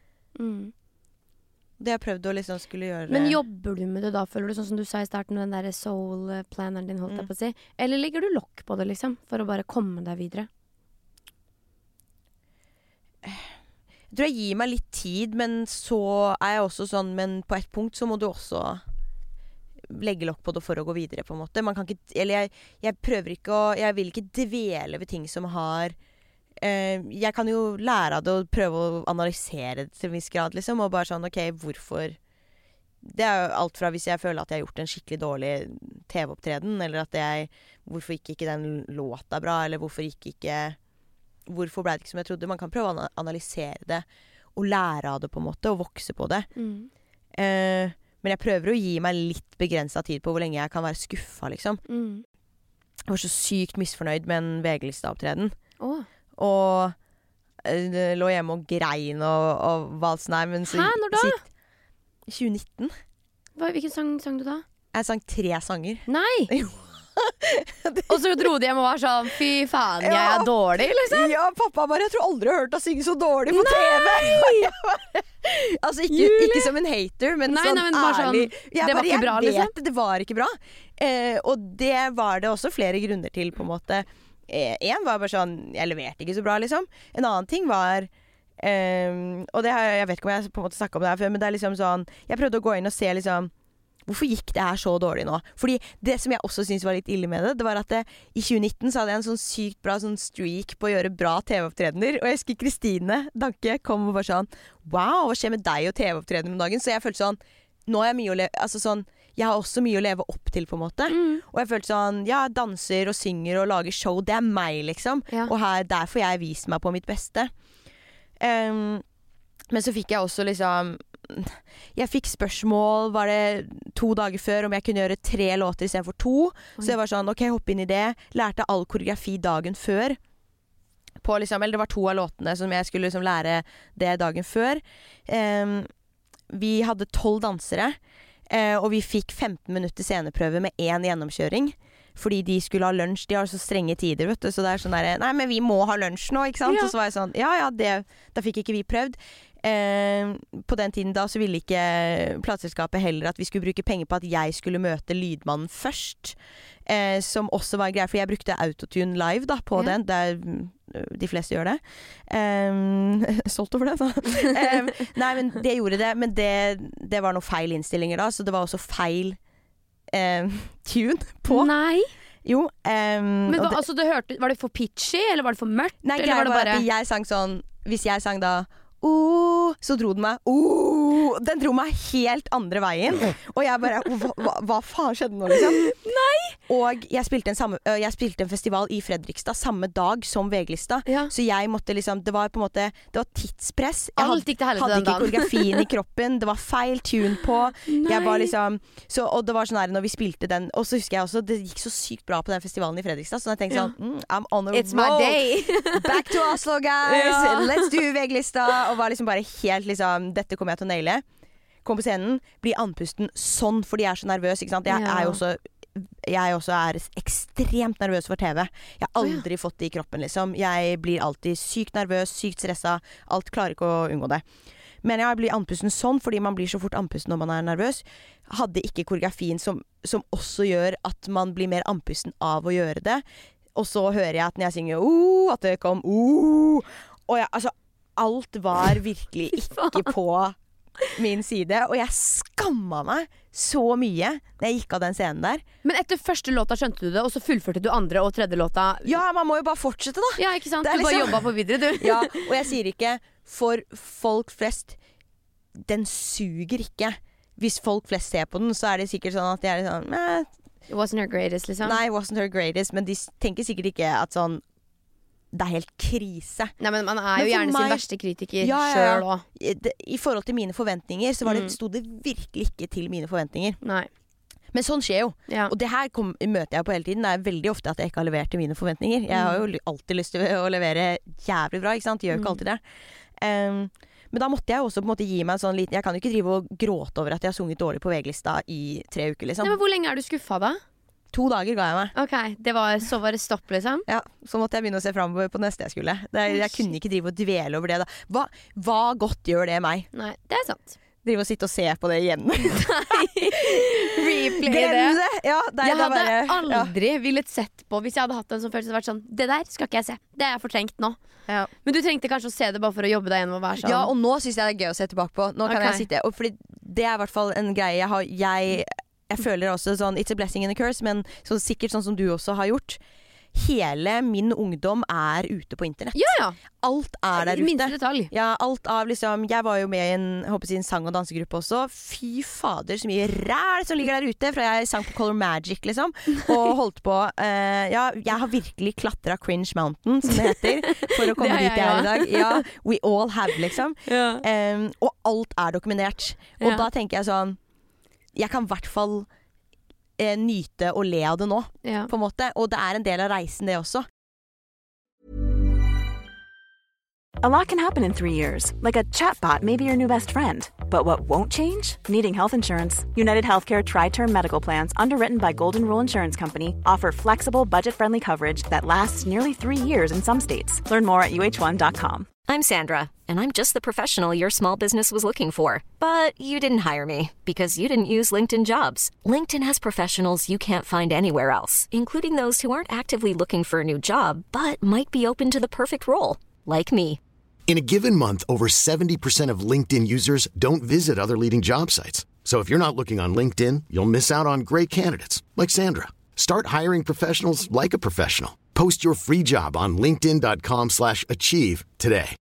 [SPEAKER 2] det jeg prøvd å liksom skulle gjøre.
[SPEAKER 1] Men jobber du med det da, føler du, sånn som du sa i starten med den der soul-planeren din, holdt jeg på å si, eller legger du lokk på det liksom, for å bare komme deg videre?
[SPEAKER 2] Jeg tror jeg gir meg litt tid, men så jeg også sånn, men på et punkt så må du også legge lokk på det for å gå videre på en måte. Man kan ikke, eller jeg prøver ikke jeg vil ikke dvele ved ting som har jeg kan jo lære av det og prøve å analysere det til en viss grad liksom, og bare sånn, ok, hvorfor det jo alt fra hvis jeg føler at jeg har gjort en skikkelig dårlig TV-opptreden, eller at hvorfor gikk ikke den låta bra, eller hvorfor ble det ikke som jeg trodde. Man kan prøve å analysere det og lære av det på en måte, og vokse på det. Men jeg prøver å gi meg litt begrenset tid på hvor lenge jeg kan være skuffet liksom. Jeg var så sykt misfornøyd med en VG-lista-opptreden. og lå hjemme og grein og hva sånn her. Men så,
[SPEAKER 1] Når da?
[SPEAKER 2] 2019.
[SPEAKER 1] Hvilken sang du da?
[SPEAKER 2] Jeg sang 3 sanger.
[SPEAKER 1] Nei!
[SPEAKER 2] Jo.
[SPEAKER 1] Og så dro de hjem og var sånn, fy faen, jeg er dårlig, liksom.
[SPEAKER 2] Ja, pappa bare, jeg tror aldri jeg har hørt deg synge så dårlig på TV. Altså ikke som en hater, men
[SPEAKER 1] nei,
[SPEAKER 2] sånn
[SPEAKER 1] men bare
[SPEAKER 2] ærlig.
[SPEAKER 1] sånn, det var ikke bra, liksom.
[SPEAKER 2] Jeg vet det var ikke bra. Og det var det også flere grunner til, på en måte. En var bare sånn, jeg leverte ikke så bra, liksom. En annen ting var og det jeg vet ikke om jeg på en måte snakket om det her før, men det er liksom sånn, jeg prøvde å gå inn og se liksom, hvorfor gikk det her så dårlig nå? Fordi det som jeg også synes var litt ille med det var at i 2019 så hadde jeg en sånn sykt bra sånn streak på å gjøre bra TV-opptredener, og jeg husker Kristine Danke kom og bare sånn, wow, hva skjer med deg og TV-opptredener om dagen? Så jeg følte sånn, nå har jeg mye å leve, altså sånn, jeg har også mye å leve opp til på en måte. Og jeg følte sånn, ja, danser og synger og lager show, det er meg liksom.
[SPEAKER 1] Ja.
[SPEAKER 2] Og der får jeg vist meg på mitt beste. Men så fikk jeg også liksom, jeg fikk spørsmål, var det 2 dager før, om jeg kunne gjøre 3 låter i stedet for 2. Så jeg var sånn, ok, hopp inn i det. Lærte all koreografi dagen før. På liksom, eller det var 2 av låtene som jeg skulle liksom lære det dagen før. Vi hadde 12 dansere, og vi fikk 15 minutter sceneprøve med 1 gjennomkjøring. Fordi de skulle ha lunsj, de har så strenge tider, vet du. Så det er sånn der, nei, men vi må ha lunsj nå, ikke sant? Ja. Og så var jeg sånn, ja, da fikk ikke vi prøvd. På den tiden da så ville ikke plateselskapet heller at vi skulle bruke penger på at jeg skulle møte lydmannen først. Som også var greit, for jeg brukte autotune live da, på den, der de fleste gjør det. Stolt over det, da. Nei, men det gjorde det, men det var noen feil innstillinger da, så det var også feil tune på.
[SPEAKER 1] Nei.
[SPEAKER 2] Jo.
[SPEAKER 1] Men altså, var det for pitchy, eller var det for mørkt?
[SPEAKER 2] Nei,
[SPEAKER 1] eller var det bare...
[SPEAKER 2] at jeg sang sånn, hvis jeg sang da så dro den meg den dro meg helt andre veien. Og jeg bare, hva faen skjedde nå liksom? Nei! Og jeg spilte en festival i Fredrikstad samme dag som VG-lista. Ja. Så jeg måtte liksom, det var på en måte, det var tidspress. Jeg hadde ikke koreografien i kroppen. Det var feil tune på. Nei. Jeg var liksom, og det var sånn her når vi spilte den, og så husker jeg også, det gikk så sykt bra på den festivalen i Fredrikstad, så jeg tenkte sånn, I'm on a roll.
[SPEAKER 1] It's my day.
[SPEAKER 2] Back to Oslo, guys. Let's do VG-lista. Og var liksom bare helt liksom, dette kommer jeg til å naile. Kom på scenen, blir andpusten sånn, fordi jeg er så nervøs, ikke sant? Jeg også er ekstremt nervøs for TV. Jeg har aldri fått det i kroppen, liksom. Jeg blir alltid sykt nervøs, sykt stresset. Alt klarer ikke å unngå det. Men jeg blir andpusten sånn, fordi man blir så fort andpusten når man er nervøs. Hadde ikke koreografien som også gjør at man blir mer andpusten av å gjøre det. Og så hører jeg at når jeg synger at det kom og altså alt var virkelig ikke på min side, og jeg skamma meg så mye når jeg gikk av den scenen der.
[SPEAKER 1] Men etter første låta skjønte du det, og så fullførte du andre og tredje låta.
[SPEAKER 2] Ja, man må jo bare fortsette da.
[SPEAKER 1] Ja, ikke sant? Du liksom... bare jobba på videre, du.
[SPEAKER 2] Ja, og jeg sier ikke for folk flest, den suger ikke. Hvis folk flest ser på den, så er det sikkert sånn at de er sånn
[SPEAKER 1] It wasn't her greatest, liksom.
[SPEAKER 2] Nei, it wasn't her greatest, men de tenker sikkert ikke at sånn det er helt krise.
[SPEAKER 1] Nei, men man er jo gjerne sin verste kritiker selv også.
[SPEAKER 2] I forhold til mine forventninger så stod det virkelig ikke til mine forventninger.
[SPEAKER 1] Nei.
[SPEAKER 2] Men sånn skjer jo. Ja. Og det her møter jeg på hele tiden. Det er veldig ofte at jeg ikke har levert til mine forventninger. Jeg har jo alltid lyst til å levere jævlig bra, ikke sant? Jeg gjør jo ikke alltid det. Men da måtte jeg også på en måte gi meg en sånn liten... Jeg kan jo ikke drive og gråte over at jeg har sunget dårlig på VG-lista i 3 uker, liksom.
[SPEAKER 1] Nei, men hvor lenge er du skuffet da?
[SPEAKER 2] 2 dager ga jeg meg.
[SPEAKER 1] Ok, så var det stopp liksom?
[SPEAKER 2] Ja, så måtte jeg begynne å se fremover på neste jeg skulle. Jeg kunne ikke drive og dvele over det da. Hva godt gjør det meg?
[SPEAKER 1] Nei, det er sant.
[SPEAKER 2] Drive og sitte og se på det igjen.
[SPEAKER 1] Nei, replay
[SPEAKER 2] det. Ja,
[SPEAKER 1] jeg hadde aldri villet sett på, hvis jeg hadde hatt en sånn følelse, så vært sånn, det der skal ikke jeg se. Det er fortrengt nå. Ja. Men du trengte kanskje å se det bare for å jobbe deg gjennom å være sånn. Ja, og nå synes jeg det er gøy å se tilbake på. Nå kan jeg sitte, og fordi det er i hvert fall en greie jeg føler også sånn, it's a blessing and a curse, men så sikkert sånn som du også har gjort. Hele min ungdom er ute på internett. Ja.
[SPEAKER 2] Alt er der ute.
[SPEAKER 1] Minste detalj.
[SPEAKER 2] Ja, alt av liksom, jeg var jo med i en sang- og dansegruppe også. Fy fader, så mye ræl som ligger der ute, fra jeg sang på Color Magic liksom, og holdt på, jeg har virkelig klatret Cringe Mountain, som det heter, for å komme dit jeg er i dag. Ja, we all have liksom. Ja. Og alt er dokumentert. Og da tenker jeg sånn, jeg kan i hvert fall nyte og le av det nå, på en måte. Og det er en del av reisen, det også.
[SPEAKER 7] A lot can happen in 3 years, like a chatbot may be your new best friend. But what won't change? Needing health insurance. United Healthcare Tri-Term Medical Plans, underwritten by Golden Rule Insurance Company, offer flexible, budget-friendly coverage that lasts nearly 3 years in some states. Learn more at uh1.com.
[SPEAKER 8] I'm Sandra, and I'm just the professional your small business was looking for. But you didn't hire me because you didn't use LinkedIn Jobs. LinkedIn has professionals you can't find anywhere else, including those who aren't actively looking for a new job, but might be open to the perfect role, like me.
[SPEAKER 9] In a given month, over 70% of LinkedIn users don't visit other leading job sites. So if you're not looking on LinkedIn, you'll miss out on great candidates like Sandra. Start hiring professionals like a professional. Post your free job on linkedin.com/achieve today.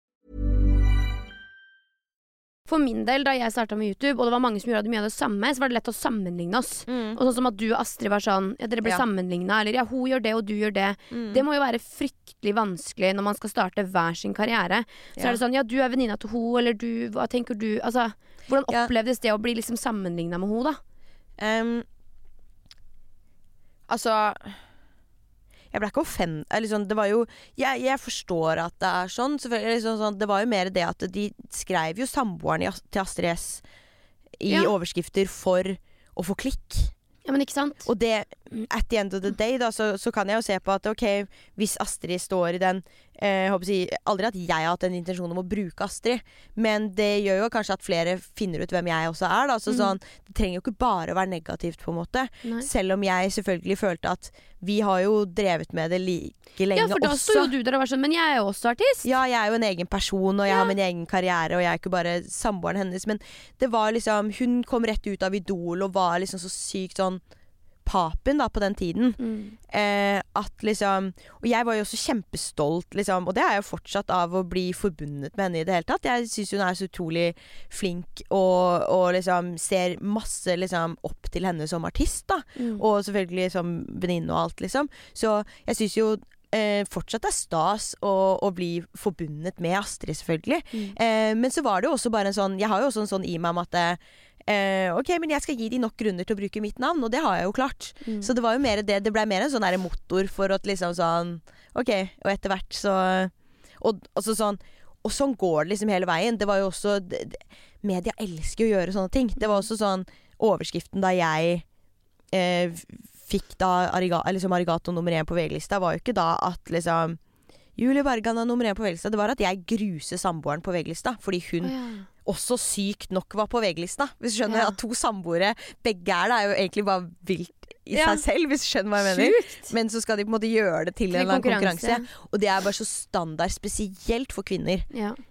[SPEAKER 1] For min del, da jeg startet med YouTube, og det var mange som gjorde mye av det samme, så var det lett å sammenligne oss. Og sånn som at du og Astrid var sånn, ja, dere ble sammenlignet, eller ja, hun gjør det, og du gjør det. Det må jo være fryktelig vanskelig når man skal starte hver sin karriere. Så er det sånn, ja, du er venninna til hun, eller du, hva tenker du? Altså, hvordan opplevdes det å bli liksom sammenlignet med hun, da?
[SPEAKER 2] Altså... Jeg ble ikke liksom, det var jo jeg forstår at det er sånn, sånn. Det var jo mer det at de skrev jo samboeren til Astrid S i overskrifter for å få klikk.
[SPEAKER 1] Ja, men ikke sant?
[SPEAKER 2] Og det, at the end of the day da, så kan jeg jo se på at ok, hvis Astrid står i den håper jeg, aldri at jeg har hatt en intensjon om å bruke Astrid, men det gjør jo kanskje at flere finner ut hvem jeg også er da, så sånn, det trenger jo ikke bare å være negativt på en måte. Nei. Selv om jeg selvfølgelig følte at vi har jo drevet med det like lenge også.
[SPEAKER 1] Ja, for da stod jo du der og var sånn, men jeg er jo også artist.
[SPEAKER 2] Ja, jeg er jo en egen person, og jeg har min egen karriere, og jeg er ikke bare samboeren hennes, men det var liksom, hun kom rett ut av Idol og var liksom så sykt sånn papen da på den tiden at liksom, og jeg var jo også kjempestolt liksom, og det er jo fortsatt av å bli forbundet med henne i det hele tatt. Jeg synes hun er så utrolig flink og liksom ser masse liksom opp til henne som artist da, og selvfølgelig som venninne og alt liksom, så jeg synes jo fortsatt er stas å bli forbundet med Astrid selvfølgelig, men så var det jo også bare en sånn, jeg har jo også en sånn i meg om at ok, men jeg skal gi de nok grunner til å bruke mitt navn, og det har jeg jo klart. Så det var jo mer det ble mer en sånn der motor for at liksom sånn, ok, og etter hvert så og så sånn, og sånn går det liksom hele veien. Det var jo også media elsker å gjøre sånne ting. Det var også sånn overskriften da jeg fikk da liksom Arigato nummer 1 på VG-lista var jo ikke da at liksom Julie Bergan er nummer 1 på VG-lista. Det var at jeg gruser samboeren på VG-lista, fordi hun også sykt nok var på VG-lista. Hvis du skjønner at 2 samboere, begge er jo egentlig bare vilt i seg selv, hvis du skjønner hva jeg mener. Men så skal de på en måte gjøre det til en eller annen konkurranse. Og det er bare så standard, spesielt for kvinner.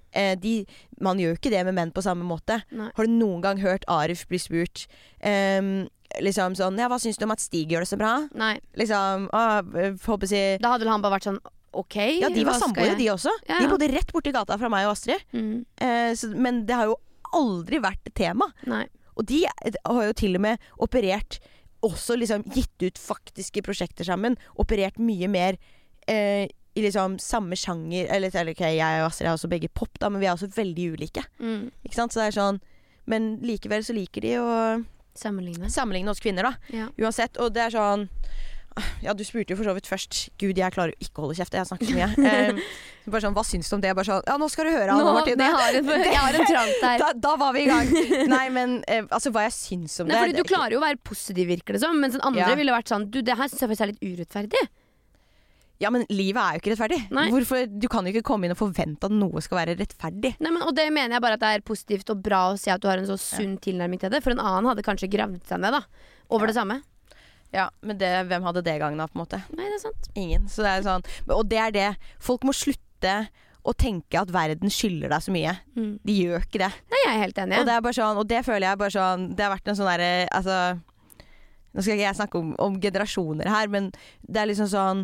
[SPEAKER 2] Man gjør jo ikke det med menn på samme måte. Har du noen gang hørt Arif bli spurt liksom sånn, ja, hva synes du om at Stig gjør det så bra? Nei. Liksom, håper jeg...
[SPEAKER 1] Da hadde han bare vært sånn, ok,
[SPEAKER 2] ja, de var samboere, de også. De bodde rett borti gata fra meg og Astrid. Men det har jo aldri vært et tema. Nei. Og de har jo til og med operert, også liksom gitt ut faktiske prosjekter sammen, operert mye mer i liksom samme sjanger, eller ok, jeg og Astrid er også begge pop da, men vi er også veldig ulike. Ikke sant? Så det er sånn, men likevel så liker de å sammenligne oss kvinner da, uansett, og det er sånn. Ja, du spurte jo for så vidt først. Gud, jeg klarer jo ikke å holde kjeft. Jeg snakker så mye. Bare sånn, hva syns du om det? Bare sånn, ja, nå skal du høre, Anna Martine.
[SPEAKER 1] Jeg har en trant her.
[SPEAKER 2] Da var vi i gang. Nei, men altså, hva jeg syns om det.
[SPEAKER 1] Fordi du klarer jo å være positiv, virker det som. Mens den andre ville vært sånn, du, det her synes jeg faktisk er litt urettferdig.
[SPEAKER 2] Ja, men livet er jo ikke rettferdig. Hvorfor? Du kan jo ikke komme inn og forvente at noe skal være rettferdig.
[SPEAKER 1] Nei, men, og det mener jeg bare at det er positivt og bra å si at du har en så sunn tilnærming til det. For en annen hadde kanskje gravd seg ned da, over det samme.
[SPEAKER 2] Ja, men hvem hadde det gangen da, på en måte?
[SPEAKER 1] Nei, det er sant.
[SPEAKER 2] Ingen. Så det er sånn, og det er det. Folk må slutte å tenke at verden skylder deg så mye. De gjør ikke det.
[SPEAKER 1] Nei, jeg er helt enig.
[SPEAKER 2] Og det er bare sånn, og det føler jeg bare sånn, det har vært en sånn der, altså, nå skal ikke jeg snakke om generasjoner her, men det er liksom sånn,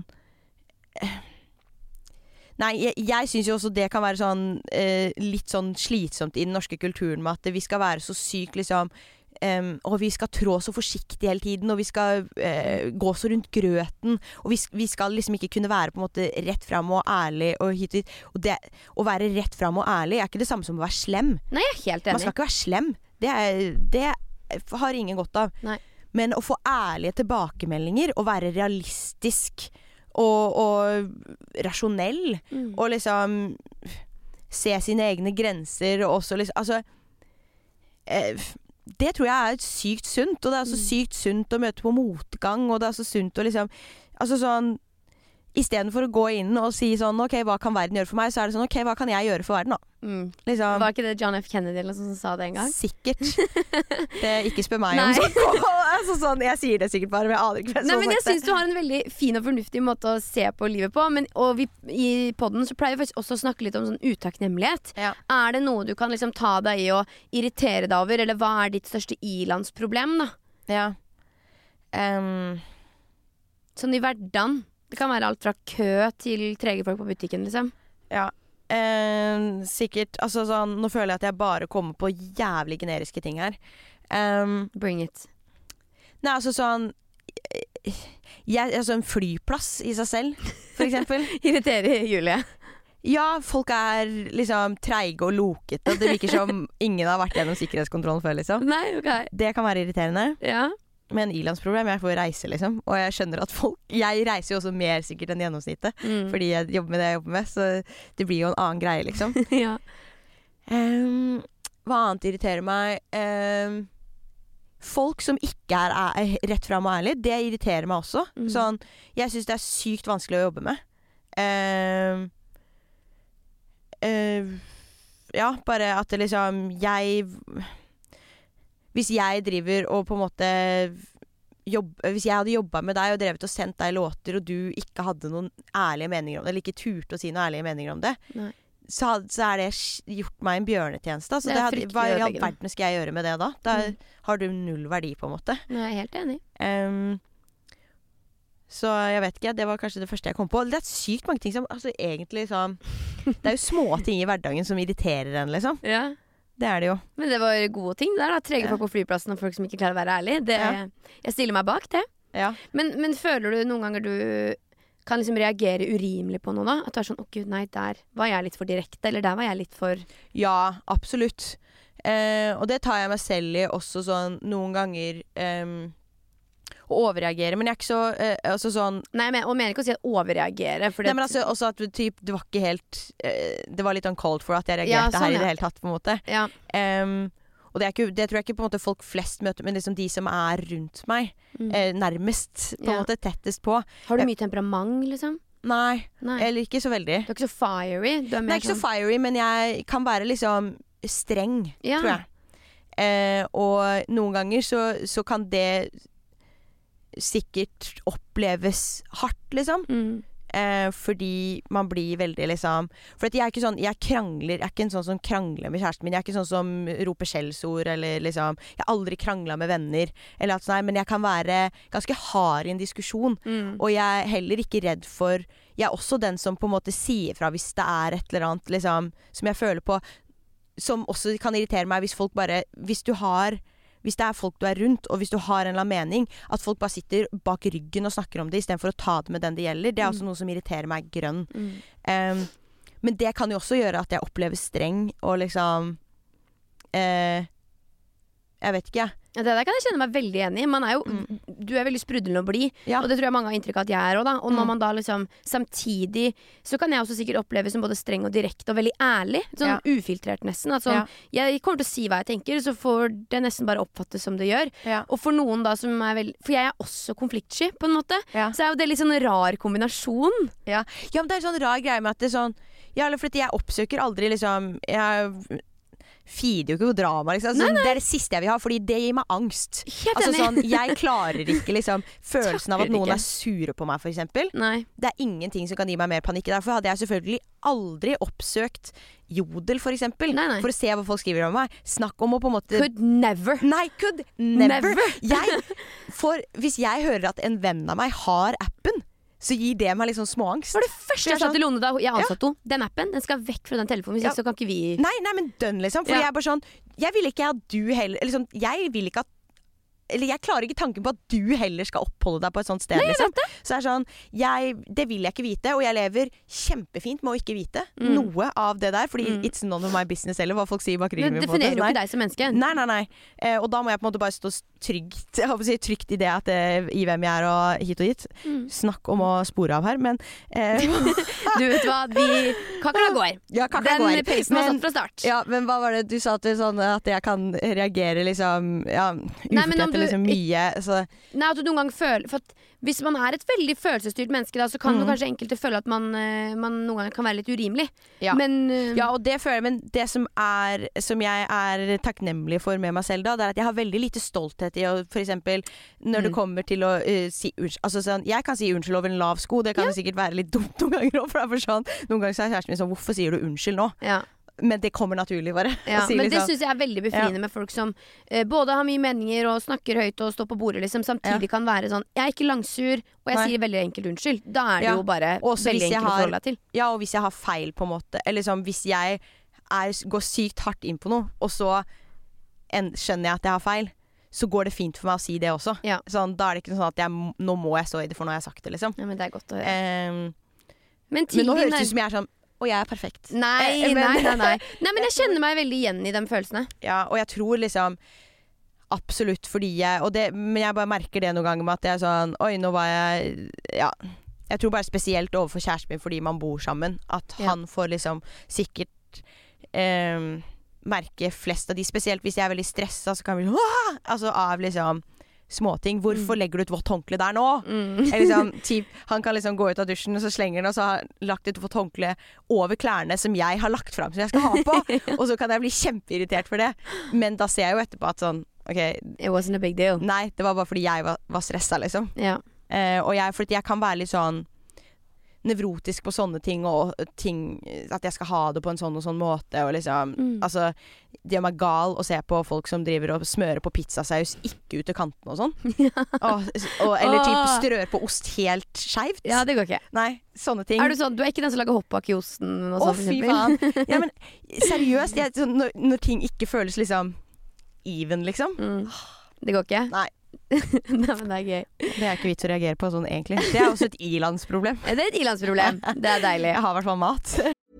[SPEAKER 2] nei, jeg synes jo også det kan være sånn, litt sånn slitsomt i den norske kulturen med at vi skal være så sykt liksom, og vi skal trå så forsiktig hele tiden, og vi skal gå så rundt grøten, og vi skal liksom ikke kunne være på en måte rett frem og ærlig og hit og dit, og det, å være rett frem og ærlig er ikke det samme som å være slem.
[SPEAKER 1] Nei, jeg er helt enig.
[SPEAKER 2] Man skal ikke være slem, det har ingen godt av. Nei. Men å få ærlige tilbakemeldinger og være realistisk og rasjonell og liksom se sine egne grenser og også liksom, altså det tror jeg sykt sunt, og det så sykt sunt å møte på motgang, og det så sunt å liksom, altså sånn i stedet for å gå inn og si sånn, ok, hva kan verden gjøre for meg, så det sånn, ok, hva kan jeg gjøre for verden da? Liksom,
[SPEAKER 1] var ikke det John F. Kennedy eller noe som sa det en gang?
[SPEAKER 2] Sikkert. Det ikke spør meg om sånn. Altså sånn, jeg sier det sikkert bare, men jeg aner ikke hvem som har sagt det.
[SPEAKER 1] Men jeg synes du har en veldig fin og fornuftig måte å se på livet på, og i podden så pleier vi faktisk også å snakke litt om sånn utakknemlighet. Ja. Det noe du kan liksom ta deg i og irritere deg over, eller hva ditt største ilandsproblem da? Ja. Sånn i hverdagen. Det kan være alt fra kø til trege folk på butikken, liksom. Ja, sikkert. Altså sånn, nå føler jeg at jeg bare kommer på jævlig generiske ting her. Bring it. Nei, altså sånn altså en flyplass i seg selv, for eksempel. Irriterer Julie. Ja, folk liksom treige og lokete. Det virker som ingen har vært gjennom sikkerhetskontrollen før, liksom. Nei, ok. Det kan være irriterende. Ja. Med en ilandsproblem, jeg får reise liksom. Og jeg skjønner at jeg reiser jo også mer sikkert enn gjennomsnittet, fordi jeg jobber med det jeg jobber med, så det blir jo en annen greie liksom. Ja. Hva annet irriterer meg? Folk som ikke rett frem og ærlig, det irriterer meg også. Sånn, jeg synes det sykt vanskelig å jobbe med. Ja, bare at det liksom hvis jeg driver og på en måte hvis jeg hadde jobbet med deg og drevet og sendt deg låter, og du ikke hadde noen ærlige meninger om det, eller ikke turte å si noen ærlige meninger om det, så det gjort meg en bjørnetjeneste. Så hva i all verden skal jeg gjøre med det da? Da har du null verdi på en måte. Nei, jeg er helt enig. Så jeg vet ikke, det var kanskje det første jeg kom på. Det sykt mange ting som, altså egentlig sånn, det jo små ting i hverdagen som irriterer en liksom. Ja. Det det jo. Men det var gode ting der da. Trege folk på flyplassen og folk som ikke klarer å være ærlig. Jeg stiller meg bak det. Ja. Men føler du noen ganger du kan liksom reagere urimelig på noe da? At du sånn, gud nei, der var jeg litt for direkte, eller der var jeg litt for... Ja, absolutt. Og det tar jeg meg selv i også sånn noen ganger... å overreagere, men jeg ikke så altså sånn... Nei, og mener ikke å si at overreagere nei, men altså også at det var ikke helt det var litt uncalled for at jeg reagerte her i det hele tatt på en måte og det tror jeg ikke på en måte folk flest møter, men liksom de som rundt meg nærmest på en måte tettest på. Har du mye temperament liksom? Nei, eller ikke så veldig. Du ikke så fiery? Nei, ikke så fiery, men jeg kan være liksom streng, tror jeg. Og noen ganger så kan det sikkert oppleves hardt liksom fordi man blir veldig liksom, for at jeg ikke sånn, jeg er ikke en sånn som krangler med kjæresten min, jeg er ikke sånn som roper skjellsord eller liksom, jeg har aldri kranglet med venner eller at sånn, men jeg kan være ganske hard i en diskusjon og jeg er heller ikke redd for, jeg er også den som på en måte sier fra hvis det et eller annet liksom, som jeg føler på som også kan irritere meg hvis det folk du rundt, og hvis du har en eller annen mening, at folk bare sitter bak ryggen og snakker om det, i stedet for å ta det med den det gjelder, det også noe som irriterer meg grønn. Men det kan jo også gjøre at jeg opplever streng, og liksom, jeg vet ikke. Ja, det der kan jeg kjenne meg veldig enig i. Man jo, du veldig sprudlende og blid, og det tror jeg mange har inntrykk av at jeg også da. Og når man da liksom, samtidig, så kan jeg også sikkert oppleve som både streng og direkte og veldig ærlig, sånn ufiltrert nesten. At sånn, jeg kommer til å si hva jeg tenker, så får det nesten bare oppfattes som det gjør. Og for noen da som veldig, for jeg også konfliktsky på en måte, så jo det litt sånn rar kombinasjon. Ja, men det en sånn rar greie med at det sånn, eller fordi jeg oppsøker aldri liksom, jeg feeder jo ikke noe drama liksom. Altså, det det siste jeg vil ha, fordi det gir meg angst. Altså, sånn, jeg klarer ikke liksom, følelsen av at noen sure på meg for eksempel. Det ingenting som kan gi meg mer panikk. Derfor hadde jeg selvfølgelig aldri oppsøkt Jodel for eksempel, for å se hva folk skriver om meg. Snakk om å på en måte Could never. Hvis jeg hører at en venn av meg har appen, så gir det meg litt sånn småangst. For det første jeg sa til Lone da jeg ansatte henne, den appen, den skal vekk fra den telefonen, hvis ikke så kan ikke vi... Nei, men dønn liksom, fordi jeg bare sånn, jeg vil ikke at du heller, liksom, jeg vil ikke at
[SPEAKER 2] eller jeg klarer ikke tanken på at du heller skal oppholde deg på et sånt sted.
[SPEAKER 1] Nei,
[SPEAKER 2] liksom. Så det sånn, det vil jeg ikke vite, og jeg lever kjempefint med å ikke vite noe av det der, fordi it's none of my business eller hva folk sier bak ryggen min.
[SPEAKER 1] Det definerer jo ikke deg som menneske.
[SPEAKER 2] Nei. Og da må jeg på en måte bare stå trygt i det at i hvem jeg er og hit og dit. Snakk om å spore av her, men
[SPEAKER 1] du vet hva, kakla går.
[SPEAKER 2] Ja, kakla går.
[SPEAKER 1] Den peisen var satt fra start.
[SPEAKER 2] Ja, men hva var det du sa til sånn at jeg kan reagere liksom, ufortjent liksom mye så.
[SPEAKER 1] Nei, at du noen gang føler for at hvis man er et veldig følelsesstyrt menneske da, så kan jo kanskje enkelte føle at man noen ganger kan være litt urimelig. Men,
[SPEAKER 2] og det føler jeg, men det som jeg er takknemlig for med meg selv da, det er at jeg har veldig lite stolthet i å, for eksempel, når det kommer til å si unnskyld, altså sånn, jeg kan si unnskyld over en lav sko, det kan jo sikkert være litt dumt noen ganger også, for det er for sånn, noen ganger så er kjæresten min sånn, hvorfor sier du unnskyld nå? Ja. Men det kommer naturlig bare.
[SPEAKER 1] Ja, men det synes jeg er veldig befriende med folk som både har mye meninger og snakker høyt og står på bordet liksom, samtidig kan være sånn, jeg er ikke langsur og jeg sier veldig enkelt unnskyld. Da er det jo bare
[SPEAKER 2] også
[SPEAKER 1] veldig enkelt å forholde deg til.
[SPEAKER 2] Ja, og hvis jeg har feil på en måte, eller liksom, hvis jeg går sykt hardt inn på noe, og så skjønner jeg at jeg har feil, så går det fint for meg å si det også. Sånn, da er det ikke sånn at nå må jeg stå i det for når jeg har sagt det liksom.
[SPEAKER 1] Ja, men det er godt å høre.
[SPEAKER 2] Men nå høres det ut som jeg er sånn, og jeg er perfekt.
[SPEAKER 1] Nei, men jeg kjenner meg veldig igjen i de følelsene.
[SPEAKER 2] Ja, og jeg tror liksom absolutt fordi men jeg bare merker det noen ganger med at jeg er sånn, oi, nå var jeg tror bare spesielt overfor kjæresten min fordi man bor sammen, at han får liksom sikkert merke flest av de, spesielt hvis jeg er veldig stresset, så kan vi altså av liksom småting. Hvorfor legger du et vått håndkle der nå? Liksom, han kan liksom gå ut av dusjen og så slenger han, og så har han lagt et vått håndkle over klærne som jeg har lagt frem som jeg skal ha på, og så kan jeg bli kjempeirritert for det, men da ser jeg jo etterpå at sånn, ok,
[SPEAKER 1] it wasn't a big deal.
[SPEAKER 2] Nei, det var bare fordi jeg var stresset liksom. Og fordi jeg kan være litt sånn nevrotisk på sånne ting, og ting at jeg skal ha det på en sånn og sånn måte, og liksom, altså det gjør meg gal å se på folk som driver og smører på pizzasaus ikke ut til kanten og sånn. Eller typ strør på ost helt skjevt.
[SPEAKER 1] Ja, det går ikke.
[SPEAKER 2] Nei, sånne ting.
[SPEAKER 1] Er du sånn, du er ikke den som lager hoppbakk i osten og sånn,
[SPEAKER 2] fy faen. Ja, men seriøst, når ting ikke føles liksom even, liksom.
[SPEAKER 1] Det går ikke?
[SPEAKER 2] Nei.
[SPEAKER 1] Nei, men det er gøy.
[SPEAKER 2] Det er ikke vits å reagere på sånn egentlig. Det er også et ilandsproblem.
[SPEAKER 1] Det er et ilandsproblem. Det er deilig.
[SPEAKER 2] Jeg har i hvert fall mat.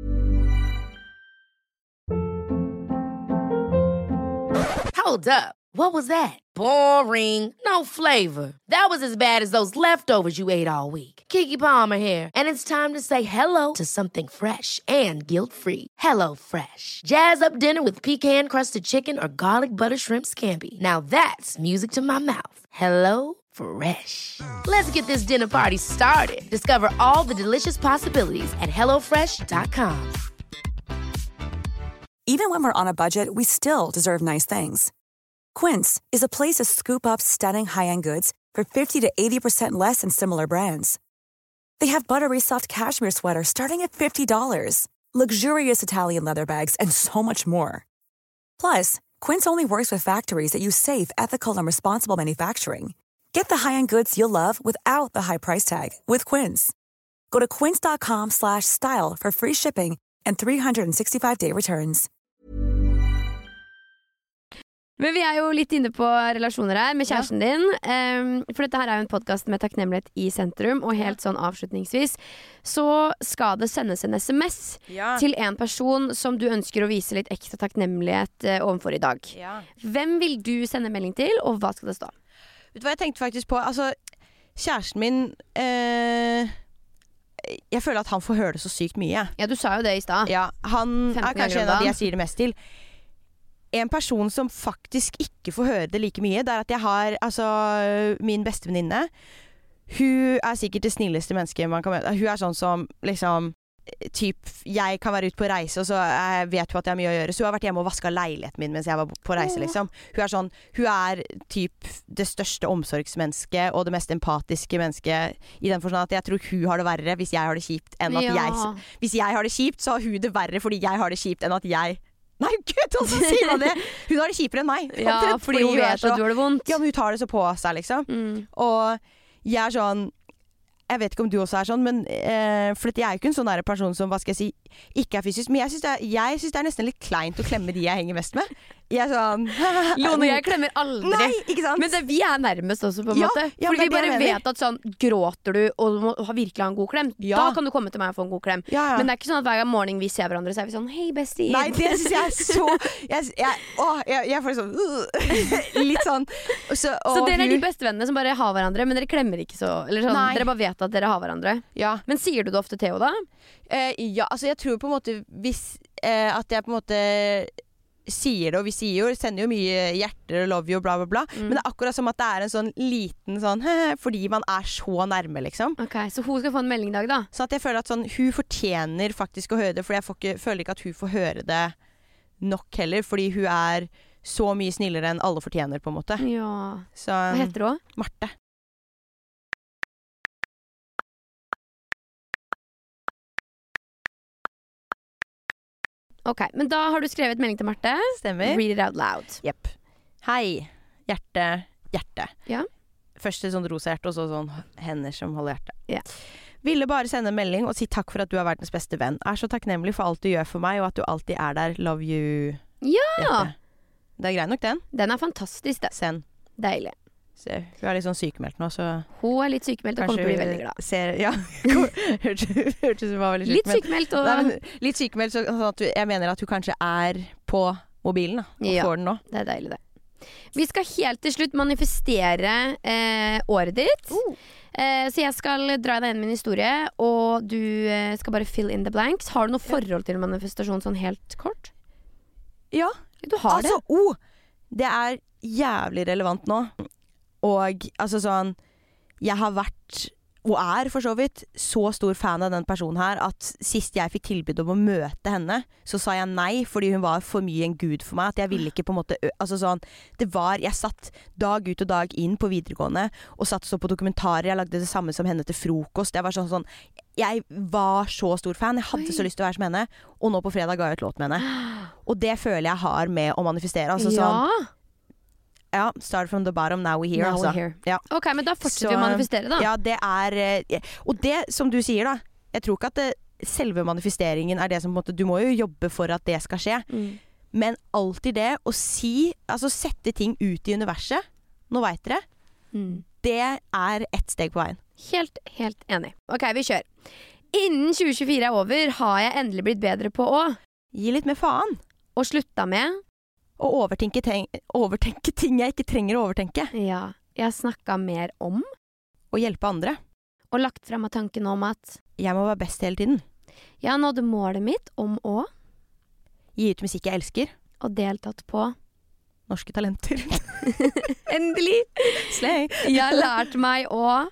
[SPEAKER 10] Hold up. What was that? Boring. No flavor. That was as bad as those leftovers you ate all week. Keke Palmer here, and it's time to say hello to something fresh and guilt-free. Hello Fresh. Jazz up dinner with pecan-crusted chicken or garlic butter shrimp scampi. Now that's music to my mouth. Hello Fresh. Let's get this dinner party started. Discover all the delicious possibilities at HelloFresh.com.
[SPEAKER 11] Even when we're on a budget, we still deserve nice things. Quince is a place to scoop up stunning high-end goods for 50 to 80% less than similar brands. They have buttery soft cashmere sweaters starting at $50, luxurious Italian leather bags, and so much more. Plus, Quince only works with factories that use safe, ethical, and responsible manufacturing. Get the high-end goods you'll love without the high price tag with Quince. Go to quince.com/style for free shipping and 365-day returns.
[SPEAKER 1] Men vi er jo litt inne på relasjoner her med kjæresten din, for dette her er jo en podcast med takknemlighet i sentrum, og helt sånn avslutningsvis så skal det sendes en SMS til en person som du ønsker å vise litt ekstra takknemlighet overfor i dag. Hvem vil du sende melding til, og hva skal det stå?
[SPEAKER 2] Vet du hva jeg tenkte faktisk på? Altså, kjæresten min jeg føler at han får høre det så sykt mye.
[SPEAKER 1] Ja, du sa jo det i sted.
[SPEAKER 2] Ja, han er kanskje en av de jeg sier det mest til. En person som faktisk ikke får høre det like mye, det er at jeg har min beste venninne. Hun er sikkert det snilleste mennesket man kan møte. Hun er sånn som liksom jeg kan være ute på reise, og så vet hun at jeg har mye å gjøre. Så hun har vært hjemme og vasket leiligheten min mens jeg var på reise, liksom. Hun er typ det største omsorgsmennesket og det mest empatiske mennesket, i den forstand at jeg tror hun har det verre hvis jeg har det kjipt enn at hvis jeg har det kjipt, så har hun det verre fordi jeg har det kjipt enn at jeg. Nei, gud, så sier man det. Hun har det kjipere enn meg.
[SPEAKER 1] Ja, fordi hun vet at du har det vondt.
[SPEAKER 2] Ja, men hun tar det så på seg, liksom. Og jeg er sånn, jeg vet ikke om du også er sånn, men for jeg er jo ikke en sånn der person som, hva skal jeg si, ikke er fysisk, men jeg synes det er nesten litt kleint å klemme de jeg henger mest med. Jeg er sånn
[SPEAKER 1] Lone og jeg klemmer aldri.
[SPEAKER 2] Nei, ikke sant?
[SPEAKER 1] Men vi er nærmest også på en måte.
[SPEAKER 2] Ja,
[SPEAKER 1] fordi vi bare vet at sånn, gråter du og du må virkelig ha en god klem, da kan du komme til meg og få en god klem. Men det er ikke sånn at hver gang morgen vi ser hverandre, så er vi sånn, hei bestie.
[SPEAKER 2] Nei, det synes jeg er så jeg får sånn litt sånn
[SPEAKER 1] så dere er de bestevennene som bare har hverandre, men dere klemmer ikke så, eller sånn, dere bare vet at dere har hverandre. Men sier du det ofte Theo da?
[SPEAKER 2] Ja, altså jeg tror på en måte hvis at jeg på en måte sier det, og vi sender jo mye hjerter og love you og bla bla bla, men det er akkurat som at det er en sånn liten sånn fordi man er så nærme liksom.
[SPEAKER 1] Ok, så hun skal få en melding i dag da?
[SPEAKER 2] Så at jeg føler at sånn, hun fortjener faktisk å høre det, for jeg føler ikke at hun får høre det nok heller, fordi hun er så mye snillere enn alle fortjener på en måte.
[SPEAKER 1] Ja.
[SPEAKER 2] Så,
[SPEAKER 1] hva heter hun?
[SPEAKER 2] Marte.
[SPEAKER 1] Ok, men da har du skrevet melding til Marte.
[SPEAKER 2] Stemmer.
[SPEAKER 1] Read it out loud.
[SPEAKER 2] Jepp. Hei, hjerte.
[SPEAKER 1] Ja.
[SPEAKER 2] Først et sånt rosa hjerte, og så sånn hender som holder hjerte.
[SPEAKER 1] Ja.
[SPEAKER 2] Ville bare sende en melding og si takk for at du er verdens beste venn. Er så takknemlig for alt du gjør for meg, og at du alltid er der. Love you.
[SPEAKER 1] Ja!
[SPEAKER 2] Hjerte. Det er grei nok den.
[SPEAKER 1] Den er fantastisk det.
[SPEAKER 2] Send.
[SPEAKER 1] Deilig.
[SPEAKER 2] Se, hun er litt sånn sykemeldt nå, så
[SPEAKER 1] hun er litt sykemeldt og kommer til å bli veldig glad.
[SPEAKER 2] Ja, hørtes hun var veldig sykemeldt.
[SPEAKER 1] Litt sykemeldt og...
[SPEAKER 2] litt sykemeldt, sånn at jeg mener at hun kanskje er på mobilen da, og får den nå.
[SPEAKER 1] Det er deilig det. Vi skal helt til slutt manifestere året ditt. Så jeg skal dra deg inn min historie, og du skal bare fill in the blanks. Har du noe forhold til manifestasjon sånn helt kort?
[SPEAKER 2] Ja.
[SPEAKER 1] Du har
[SPEAKER 2] altså, det er jævlig relevant nå. Og altså sånn, jeg har vært, og er for så vidt, så stor fan av den personen her, at sist jeg fikk tilbud om å møte henne, så sa jeg nei, fordi hun var for mye en gud for meg, at jeg ville ikke på en måte, altså sånn, jeg satt dag ut og dag inn på videregående, og satt så på dokumentarer, jeg lagde det samme som henne til frokost, jeg var sånn, jeg var så stor fan, jeg hadde så lyst til å være som henne, og nå på fredag ga jeg et låt med henne. Og det føler jeg har med å manifestere, altså sånn, ja, start from the bottom, now we're here.
[SPEAKER 1] Now we're here. Ja. Ok, men da fortsetter vi å manifestere da.
[SPEAKER 2] Ja, det er... Og det, som du sier da, jeg tror ikke at selve manifesteringen er det som på en måte, du må jo jobbe for at det skal skje. Men alltid det å si, altså sette ting ut i universet, nå vet dere, det er ett steg på veien.
[SPEAKER 1] Helt enig. Ok, vi kjører. Innen 2024 er over, har jeg endelig blitt bedre på å...
[SPEAKER 2] Gi litt mer faen.
[SPEAKER 1] Og slutta med...
[SPEAKER 2] Og overtenke ting jeg ikke trenger å overtenke.
[SPEAKER 1] Ja, jeg har snakket mer om
[SPEAKER 2] å hjelpe andre.
[SPEAKER 1] Og lagt frem av tanken om at
[SPEAKER 2] jeg må være best hele tiden.
[SPEAKER 1] Jeg nådde målet mitt om å
[SPEAKER 2] gi ut musikk jeg elsker.
[SPEAKER 1] Og deltatt på
[SPEAKER 2] Norske Talenter.
[SPEAKER 1] Endelig!
[SPEAKER 2] Slay!
[SPEAKER 1] Jeg har lært meg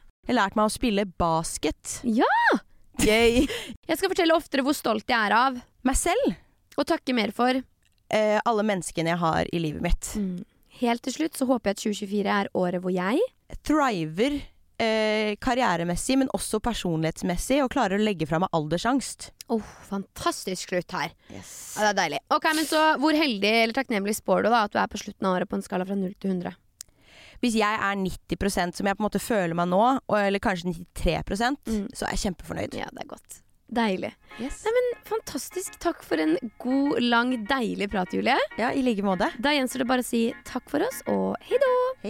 [SPEAKER 1] å
[SPEAKER 2] spille basket.
[SPEAKER 1] Ja!
[SPEAKER 2] Yay!
[SPEAKER 1] Jeg skal fortelle oftere hvor stolt jeg er av
[SPEAKER 2] meg selv.
[SPEAKER 1] Og takke mer for
[SPEAKER 2] alle menneskene jeg har i livet mitt.
[SPEAKER 1] Helt til slutt så håper jeg at 2024 er året hvor jeg
[SPEAKER 2] thriver karrieremessig, men også personlighetsmessig, og klarer å legge fra meg aldersangst.
[SPEAKER 1] Fantastisk slutt her.
[SPEAKER 2] Yes.
[SPEAKER 1] Ja, det er deilig. Ok, men så hvor heldig eller takknemlig spår du da at du er på slutten av året på en skala fra 0 til 100?
[SPEAKER 2] Hvis jeg er 90%, som jeg på en måte føler meg nå, eller kanskje 93%, så er jeg kjempefornøyd.
[SPEAKER 1] Ja, det er godt. Deilig.
[SPEAKER 2] Yes.
[SPEAKER 1] Nei, men fantastisk. Takk for en god, lang, deilig prat, Julie.
[SPEAKER 2] Ja, i like måte.
[SPEAKER 1] Da gjenstår det bare å si takk for oss, og hei då!